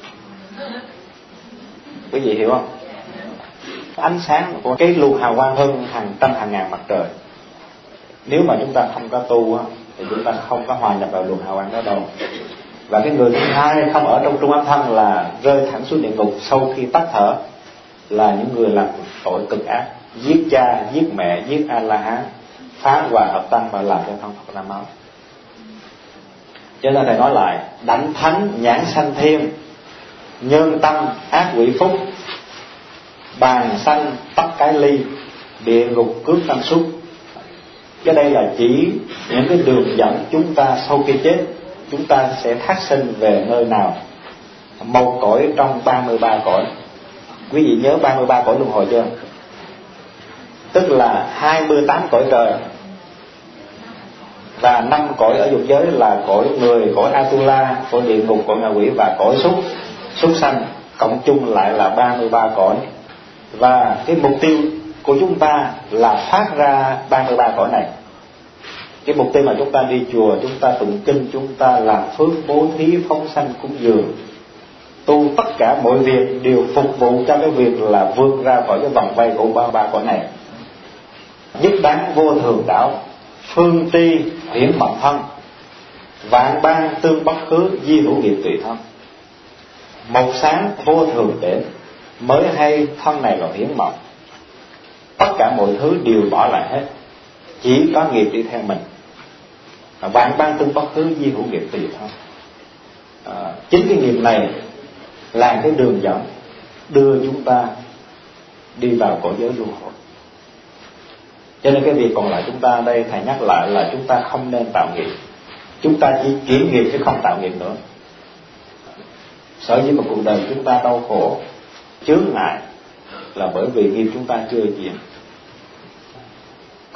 Quý vị hiểu không? Ánh sáng của cái luồng hào quang hơn hàng trăm hàng ngàn mặt trời. Nếu mà chúng ta không có tu thì chúng ta không có hòa nhập vào luồng hào quang đó đâu. Và cái người thứ hai không ở trong trung ấm thân là rơi thẳng xuống địa ngục sau khi tắt thở, là những người làm tội cực ác, giết cha, giết mẹ, giết A-la-hán, phá hòa hợp tăng và làm cho thân Phật ra máu. Cho nên thầy nói lại: đảnh thánh nhãn sanh thiên, nhân tâm ác quỷ phúc, bàn sanh tắc cái ly, địa ngục cướp tăng súc. Cái đây là chỉ những cái đường dẫn chúng ta sau khi chết chúng ta sẽ thác sinh về nơi nào. Một cõi trong 33 cõi. Quý vị nhớ 33 cõi luân hồi chưa? Tức là 28 cõi trời và 5 cõi ở dục giới là cõi người, cõi Atula, cõi địa ngục, cõi ngạ quỷ và cõi súc sanh. Cộng chung lại là 33 cõi. Và cái mục tiêu của chúng ta là thoát ra 33 cõi này. Cái mục tiêu mà chúng ta đi chùa, chúng ta tụng kinh, chúng ta làm phước, bố thí, phóng sanh, cúng dường, tu tất cả mọi việc đều phục vụ cho cái việc là vươn ra khỏi cái vòng vây của 33 cõi này. Nhất đáng vô thường đảo, phương tri hiển mộng thân, vạn ban tương bất khứ, di hữu nghiệp tùy thân. Một sáng vô thường đến, mới hay thân này là hiển mộng. Tất cả mọi thứ đều bỏ lại hết, chỉ có nghiệp đi theo mình. Vạn ban tương bất khứ, di hữu nghiệp tùy thân. Chính cái nghiệp này là cái đường dẫn đưa chúng ta đi vào cõi giới luân hồi. Cho nên cái việc còn lại chúng ta đây thầy nhắc lại là chúng ta không nên tạo nghiệp. Chúng ta chỉ chuyển nghiệp chứ không tạo nghiệp nữa. Sở dĩ mà cuộc đời chúng ta đau khổ, chướng ngại là bởi vì nghiệp chúng ta chưa chuyển.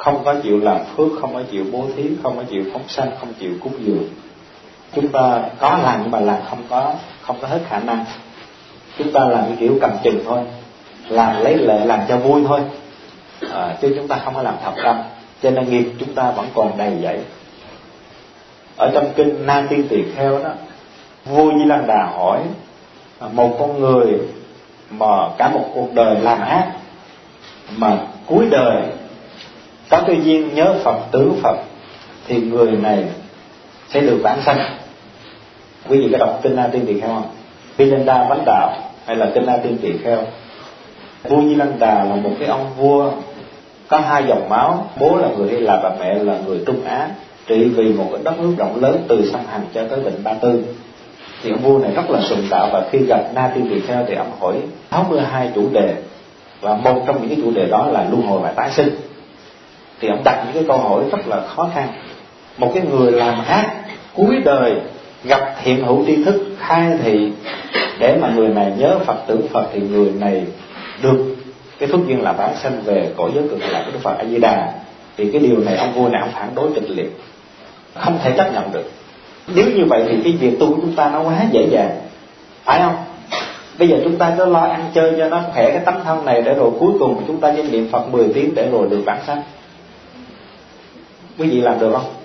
không có chịu làm phước, không có chịu bố thí, không có chịu phóng sanh, không chịu cúng dường. Chúng ta có làm nhưng mà làm không có hết khả năng. Chúng ta làm cái kiểu cầm chừng thôi, làm lấy lệ, làm cho vui thôi, chứ chúng ta không có làm thật tâm, cho nên nghiệp chúng ta vẫn còn đầy dẫy. Ở trong kinh Na Tiên Tỳ Kheo đó, vua Di Lăng Đà hỏi một con người mà cả một cuộc đời làm ác, mà cuối đời có cái duyên nhớ Phật, tưởng Phật, thì người này sẽ được vãng sanh. Quý vị có đọc kinh Na Tiên Tỳ Kheo không? Vinanda Vấn Đạo hay là kinh Na Tiên Tỳ Kheo? Vua Di Lăng Đà là một cái ông vua có hai dòng máu, bố là người Hy Lạp và mẹ là người Trung Á, trị vì một cái đất nước rộng lớn từ sông Hằng cho tới Vịnh Ba Tư. Thì ông vua này rất là sùng đạo, và khi gặp Na Tiên Tỳ Kheo thì ông hỏi 62 chủ đề, và một trong những cái chủ đề đó là luân hồi và tái sinh. Thì ông đặt những cái câu hỏi rất là khó khăn. Một cái người làm ác cuối đời gặp hiện hữu tri thức khai thị để mà người này nhớ Phật, tưởng Phật, thì người này được cái phước duyên là vãng sanh về cõi giới cực lạc của Đức Phật A Di Đà. Thì cái điều này ông vua này ông phản đối kịch liệt, không thể chấp nhận được. Nếu như vậy thì cái việc tu của chúng ta nó quá dễ dàng, phải không? Bây giờ chúng ta cứ lo ăn chơi cho nó khỏe cái tấm thân này, để rồi cuối cùng chúng ta chỉ niệm Phật 10 tiếng để rồi được vãng sanh. Quý vị làm được không?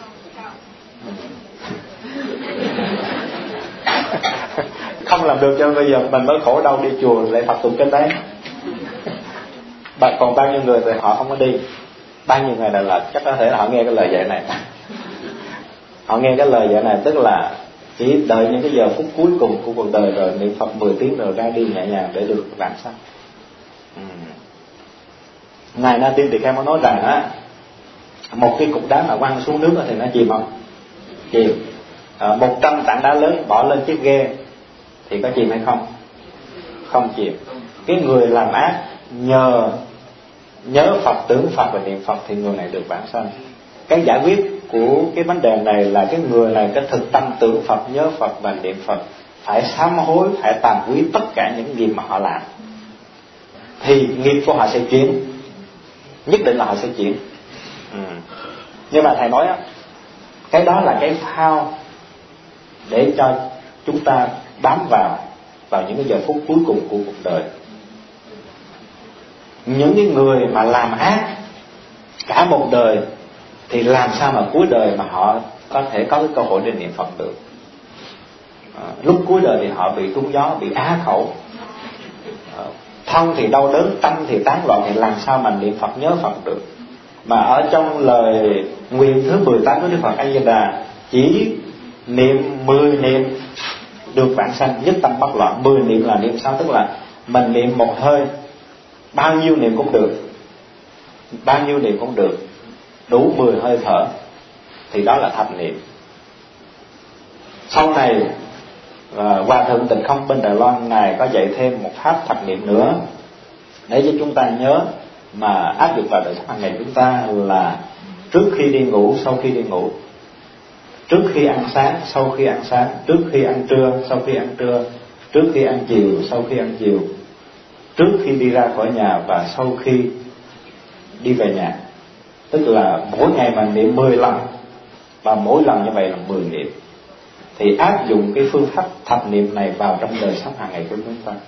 Không làm được, cho bây giờ mình mới khổ đau đi chùa lại tập tụng kinh đấy. Còn bao nhiêu người thì họ không có đi. Bao nhiêu người là chắc có thể là họ nghe cái lời dạy này. Họ nghe cái lời dạy này, tức là chỉ đợi những cái giờ phút cuối cùng của cuộc đời rồi niệm Phật 10 tiếng rồi ra đi nhẹ nhàng để được vãng sanh. Ngài Na Tiên Tỳ Kheo mới nói rằng á, một cái cục đá mà quăng xuống nước thì nó chìm không? Chìm. 100 tảng đá lớn bỏ lên chiếc ghe thì có chìm hay không? Không chìm. Cái người làm ác nhớ Phật, tưởng Phật và niệm Phật thì người này được vãng sanh. Cái giải quyết của cái vấn đề này là cái người này cái thực tâm tưởng Phật, nhớ Phật và niệm Phật, phải sám hối, phải tàm quý tất cả những gì mà họ làm, thì nghiệp của họ sẽ chuyển, nhất định là họ sẽ chuyển. Nhưng mà thầy nói á, cái đó là cái phao để cho chúng ta bám vào những cái giờ phút cuối cùng của cuộc đời. Những cái người mà làm ác cả một đời thì làm sao mà cuối đời mà họ có thể có cái cơ hội để niệm Phật được? Lúc cuối đời thì họ bị trúng gió, bị á khẩu, thân thì đau đớn, tâm thì tán loạn, thì làm sao mà niệm Phật, nhớ Phật được? Mà ở trong lời nguyện thứ 18 của Đức Phật A Di Đà, chỉ niệm 10 niệm được vãng sanh, nhất tâm bất loạn. 10 niệm là niệm sao? Tức là mình niệm một hơi, bao nhiêu niệm cũng được, bao nhiêu niệm cũng được, đủ 10 hơi thở, thì đó là thập niệm. Sau này Hòa Thượng Tịnh Không bên Đài Loan, Ngài có dạy thêm một pháp thập niệm nữa để cho chúng ta nhớ mà áp dụng vào đời sống hàng ngày chúng ta, là trước khi đi ngủ, sau khi đi ngủ, trước khi ăn sáng, sau khi ăn sáng, trước khi ăn trưa, sau khi ăn trưa, trước khi ăn chiều, sau khi ăn chiều, trước khi đi ra khỏi nhà và sau khi đi về nhà. Tức là mỗi ngày mà niệm 10 lần, và mỗi lần như vậy là 10 niệm, thì áp dụng cái phương pháp thập niệm này vào trong đời sống hàng ngày của chúng ta.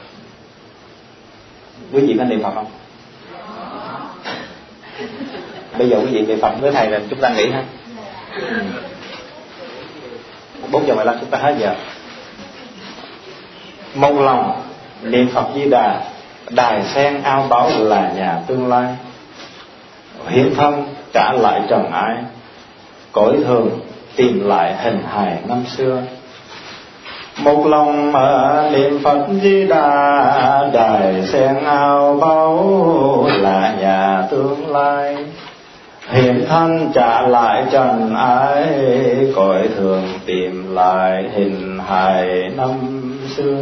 Quý vị có niệm Phật không? Bây giờ quý vị niệm Phật với thầy là chúng ta nghỉ ha. 4:15 chúng ta hết giờ. Một lòng niệm Phật Di Đà, đài sen ao báu là nhà tương lai. Hiện thân trả lại trần ai, cõi thường tìm lại hình hài năm xưa. Một lòng niệm Phật Di Đà, đài sen ao báu là nhà tương lai. Hiện thân trả lại trần ái, cõi thường tìm lại hình hài năm xưa.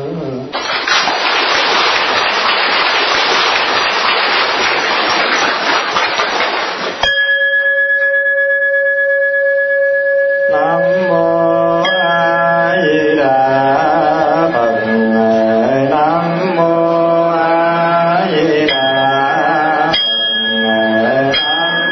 Nam mô A Di Đà Phật. Nam mô A Di Đà Phật.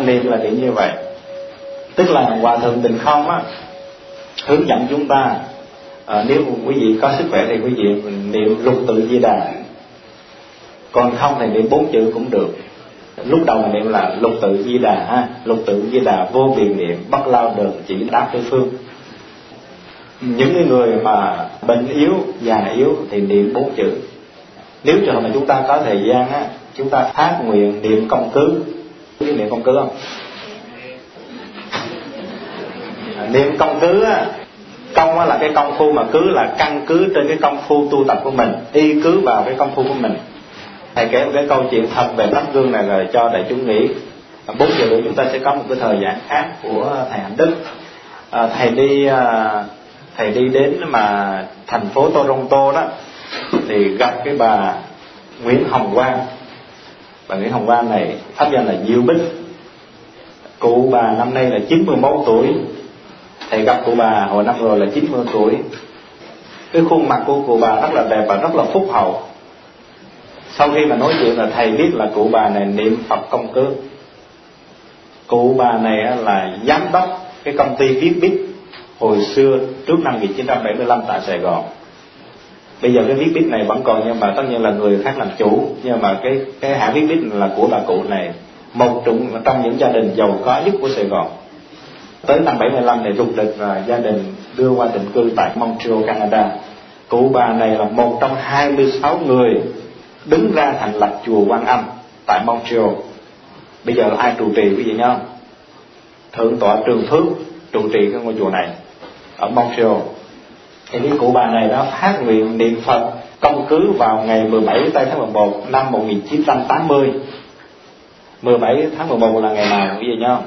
niệm là niệm như vậy. Tức là Hòa Thượng Tịnh Không á hướng dẫn chúng ta, nếu quý vị có sức khỏe thì quý vị niệm Lục Tự Di Đà, còn không thì niệm 4 chữ cũng được. Lúc đầu mình niệm là Lục Tự Di Đà ha, Lục Tự Di Đà vô biên niệm, bất lao đờn chỉ đáp tứ phương. Những người mà bệnh yếu, già yếu thì niệm 4 chữ. Nếu trường hợp mà chúng ta có thời gian á, chúng ta phát nguyện niệm công cứ. Biết niệm công cứ không? Niệm công cứ á, công á là cái công phu, mà cứ là căn cứ trên cái công phu tu tập của mình, y cứ vào cái công phu của mình. Thầy kể một cái câu chuyện thật về tấm gương này rồi cho đại chúng nghĩ. 4 giờ nữa chúng ta sẽ có một cái thời gian khác của thầy Hạnh Đức. Thầy đi đến mà thành phố Toronto đó, thì gặp cái bà Nguyễn Hồng Quang. Bà Nguyễn Hồng Quang này pháp danh là Diệu Bích. Cụ bà năm nay là 91 tuổi. Thầy gặp cụ bà hồi năm rồi là 90 tuổi. Cái khuôn mặt của cụ bà rất là đẹp và rất là phúc hậu. Sau khi mà nói chuyện là thầy biết là cụ bà này niệm Phật công cứ. Cụ bà này là giám đốc cái công ty viết bít hồi xưa trước năm 1975 tại Sài Gòn. Bây giờ cái viết bít này vẫn còn, nhưng mà tất nhiên là người khác làm chủ. Nhưng mà cái hãng viết bít là của bà cụ này, một trong những gia đình giàu có nhất của Sài Gòn. Tới năm 75 này rục rịch và gia đình đưa qua định cư tại Montreal, Canada. Cụ bà này là một trong 26 người đứng ra thành lập chùa Quan Âm tại Montreal. Bây giờ ai trụ trì quý vị nhớ không? Thượng tọa Trường Phước trụ trì cái ngôi chùa này ở Montreal. Thì cái cụ bà này đã phát nguyện niệm Phật công cứ vào ngày 17 tây tháng 11 năm 1980. 17 tháng 11 là ngày nào quý vị nhớ không?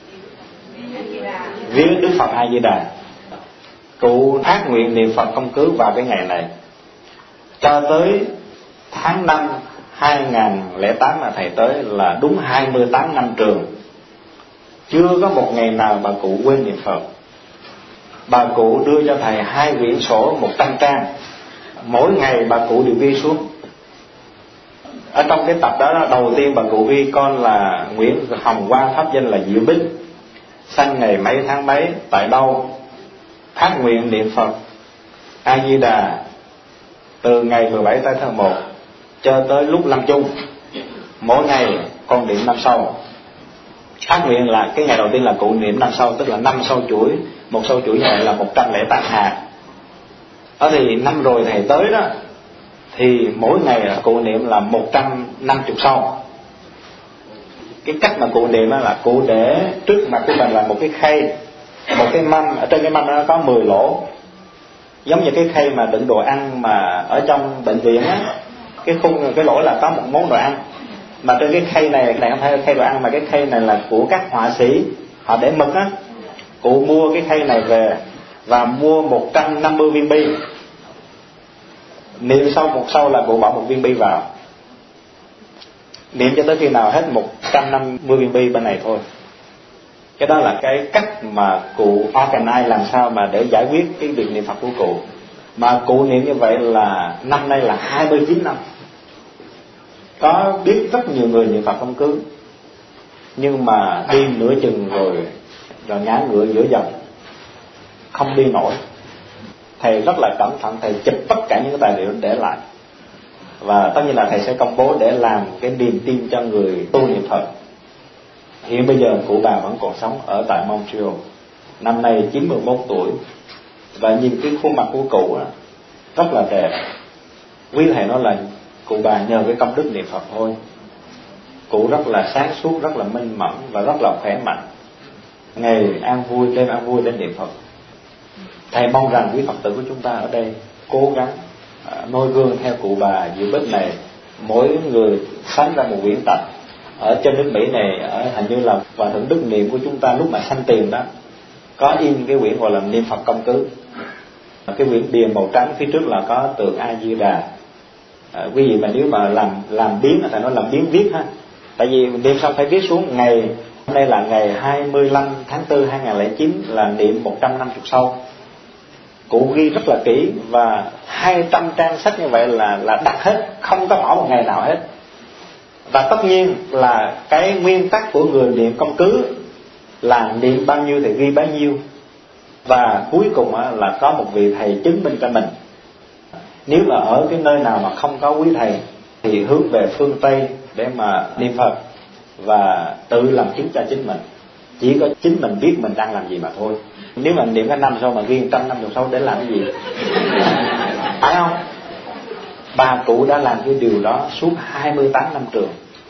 Viếng Đức Phật A Di Đà. Cụ phát nguyện niệm Phật công cứ vào cái ngày này cho tới tháng 5 2008 mà thầy tới là đúng 28 năm trường. Chưa có một ngày nào bà cụ quên niệm Phật. Bà cụ đưa cho thầy 2 quyển sổ 100 trang. Mỗi ngày bà cụ đều ghi xuống. Ở trong cái tập đó, đầu tiên bà cụ ghi con là Nguyễn Hồng Quang, pháp danh là Diệu Bích, sanh ngày mấy tháng mấy, tại đâu, phát nguyện niệm Phật A Di Đà từ ngày 17 tháng 1 cho tới lúc lâm chung. Mỗi ngày con niệm 5 sâu. Phát nguyện là cái ngày đầu tiên là cụ niệm 5 sâu, tức là 5 sâu chuỗi. Một sâu chuỗi như vậy là 108 hạt. Đó thì năm rồi thầy tới đó, thì mỗi ngày cụ niệm là 150 sâu. Cái cách mà cụ niệm là cụ để trước mặt của mình là một cái khay, một cái mâm. Ở trên cái mâm đó có 10 lỗ, giống như cái khay mà đựng đồ ăn mà ở trong bệnh viện á. Cái lỗ là có một món đồ ăn. Mà trên cái khay này không phải là khay đồ ăn, mà cái khay này là của các họa sĩ, họ để mực á. Cụ mua cái khay này về và mua 150 viên bi. Niệm sau một sâu là cụ bỏ một viên bi vào, niệm cho tới khi nào hết 150 viên bi bên này thôi. Cái đó là cái cách mà cụ organize làm sao mà để giải quyết cái việc niệm Phật của cụ. Mà cụ niệm như vậy là năm nay là 29 năm. Có biết rất nhiều người niệm Phật công cứ, nhưng mà đi nửa chừng rồi ngã ngựa giữa dòng, không đi nổi. Thầy rất là cẩn thận, thầy chụp tất cả những cái tài liệu để lại. Và tất nhiên là thầy sẽ công bố để làm cái niềm tin cho người tu niệm Phật. Hiện bây giờ cụ bà vẫn còn sống ở tại Montreal, năm nay 91 tuổi. Và nhìn cái khuôn mặt của cụ đó, rất là đẹp. Quý thầy nói là cụ bà nhờ cái công đức niệm Phật thôi. Cụ rất là sáng suốt, rất là minh mẫn và rất là khỏe mạnh. Ngày an vui, đêm an vui đến niệm Phật. Thầy mong rằng quý Phật tử của chúng ta ở đây cố gắng noi gương theo cụ bà Diệu Bích này. Mỗi người sánh ra một quyển tập. Ở trên nước Mỹ này, ở hình như là Hòa Thượng Đức Niệm của chúng ta lúc mà sanh tiền đó, có in cái quyển gọi là niệm Phật công cứ. Cái quyển bìa màu trắng phía trước là có tượng A Di Đà. Quý vị mà nếu mà làm biến, thầy nói làm biến viết ha. Tại vì niệm xong phải viết xuống. Ngày hôm nay là ngày 25 tháng 4 2009 là niệm 150 sâu. Cụ ghi rất là kỹ, và 200 trang sách như vậy là đặt hết, không có bỏ một ngày nào hết. Và tất nhiên là cái nguyên tắc của người niệm công cứ là niệm bao nhiêu thì ghi bấy nhiêu. Và cuối cùng là có một vị thầy chứng minh cho mình. Nếu mà ở cái nơi nào mà không có quý thầy thì hướng về phương Tây để mà niệm Phật và tự làm chứng cho chính mình. Chỉ có chính mình biết mình đang làm gì mà thôi. Nếu mà niệm cái năm sau mà ghi 156 để làm cái gì? Phải không? Bà cụ đã làm cái điều đó suốt 28 năm trường.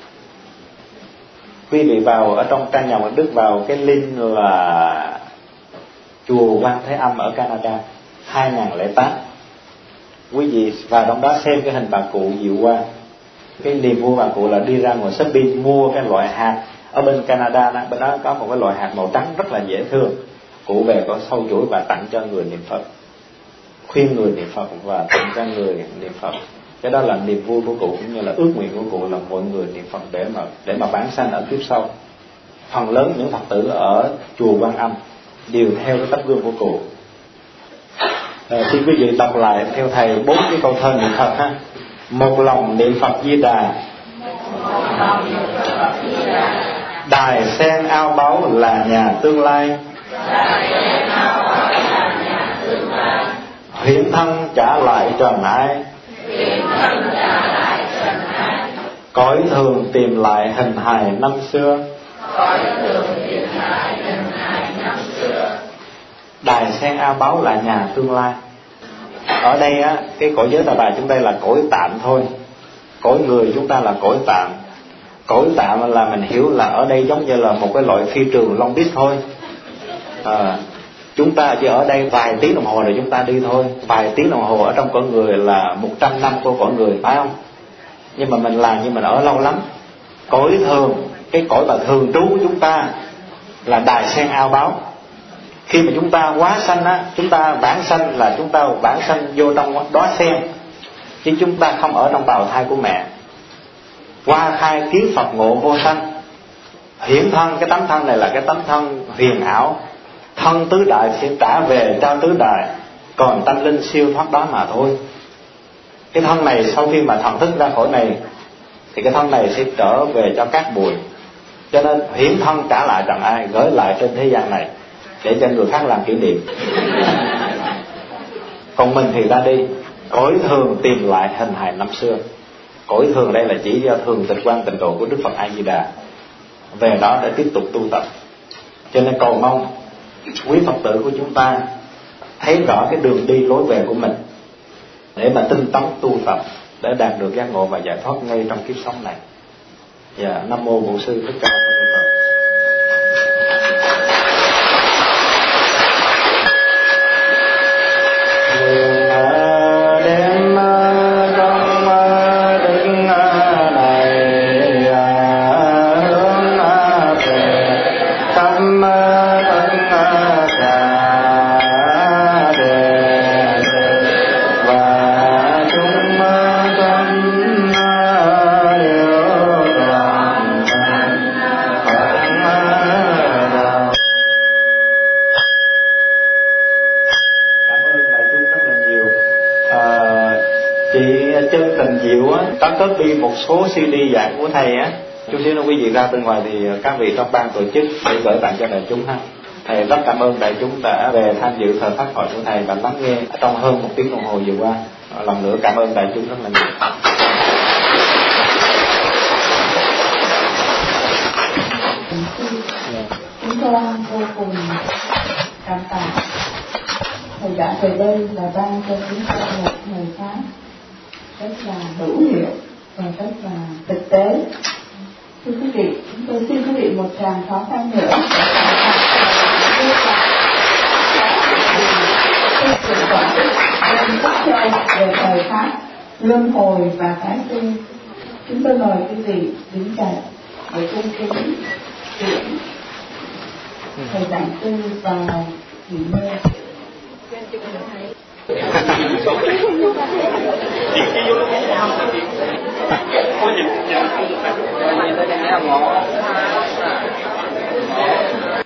Quý vị vào ở trong căn nhà Mật Đức, vào cái link là chùa Quan Thế Âm ở Canada 2008. Quý vị vào trong đó xem cái hình bà cụ Diệu Quang. Cái niềm vui bà cụ là đi ra ngoài shopping mua cái loại hạt ở bên Canada đó, bên đó có một cái loại hạt màu trắng rất là dễ thương. Cụ về có sâu chuỗi và tặng cho người niệm Phật, khuyên người niệm Phật và tặng cho người niệm Phật. Cái đó là niềm vui của cụ, cũng như là ước nguyện của cụ là mọi người niệm Phật để mà vãng sanh ở kiếp sau. Phần lớn những Phật tử ở chùa Quan Âm đều theo cái tấm gương của cụ. Xin quý vị đọc lại theo thầy 4 cái câu thơ niệm Phật ha. Một lòng niệm Phật Di Đà, đài sen ao báu là nhà tương lai, hiện thân trả lại trần ai, cõi thường tìm lại hình hài năm xưa. Đài sen ao báu là nhà tương lai. Ở đây cái cõi giới Ta Bà chúng đây là cõi tạm thôi. Cõi người chúng ta là cõi tạm. Cõi tạm là mình hiểu là ở đây giống như là một cái loại phi trường Long Beach thôi. Chúng ta chỉ ở đây vài tiếng đồng hồ rồi chúng ta đi thôi. Vài tiếng đồng hồ ở trong cõi người là 100 năm của cõi người, phải không? Nhưng mà mình làm như mình ở lâu lắm. Cõi thường, cái cõi mà thường trú của chúng ta là đài sen ao báu. Khi mà chúng ta hóa sanh chúng ta vãng sanh là chúng ta vãng sanh vô trong đóa sen, chứ chúng ta không ở trong bào thai của mẹ. Qua khai kiến Phật ngộ vô sanh, hiển thân, cái tấm thân này là cái tấm thân huyền ảo. Thân tứ đại sẽ trả về cho tứ đại, còn tâm linh siêu thoát đó mà thôi. Cái thân này sau khi mà thần thức ra khỏi này thì cái thân này sẽ trở về cho các bụi. Cho nên hiển thân trả lại trần ai, gửi lại trên thế gian này để cho người khác làm kỷ niệm. Còn mình thì ra đi, cõi thường tìm lại hình hài năm xưa. Cõi thường đây là chỉ do thường tịch quan tịnh độ của Đức Phật A Di Đà, về đó để tiếp tục tu tập. Cho nên cầu mong quý Phật tử của chúng ta thấy rõ cái đường đi lối về của mình để mà tinh tấn tu tập để đạt được giác ngộ và giải thoát ngay trong kiếp sống này. Và Nam mô Bổn Sư Thích Ca Mâu Ni Phật. Có copy một số CD giảng của thầy chút xíu nữa quý vị ra bên ngoài thì các vị trong ban tổ chức để gửi tặng cho đại chúng ha. Thầy rất cảm ơn đại chúng đã về tham dự thời pháp hội của thầy và lắng nghe trong hơn 1 tiếng đồng hồ vừa qua. Lần nữa cảm ơn đại chúng rất là nhiều. Chúng con vô cùng cảm tạ thầy đã về đây và ban cho chúng con một lời pháp rất là hữu hiệu và rất là thực tế. Thưa quý vị, chúng tôi xin quý vị một tràng pháo tay nữa về thời pháp luân hồi và tái sinh. Chúng tôi mời quý vị đứng dậy để cung kính chuyển thầy giảng sư vào nghỉ ngơi. Có nhìn thấy ngõ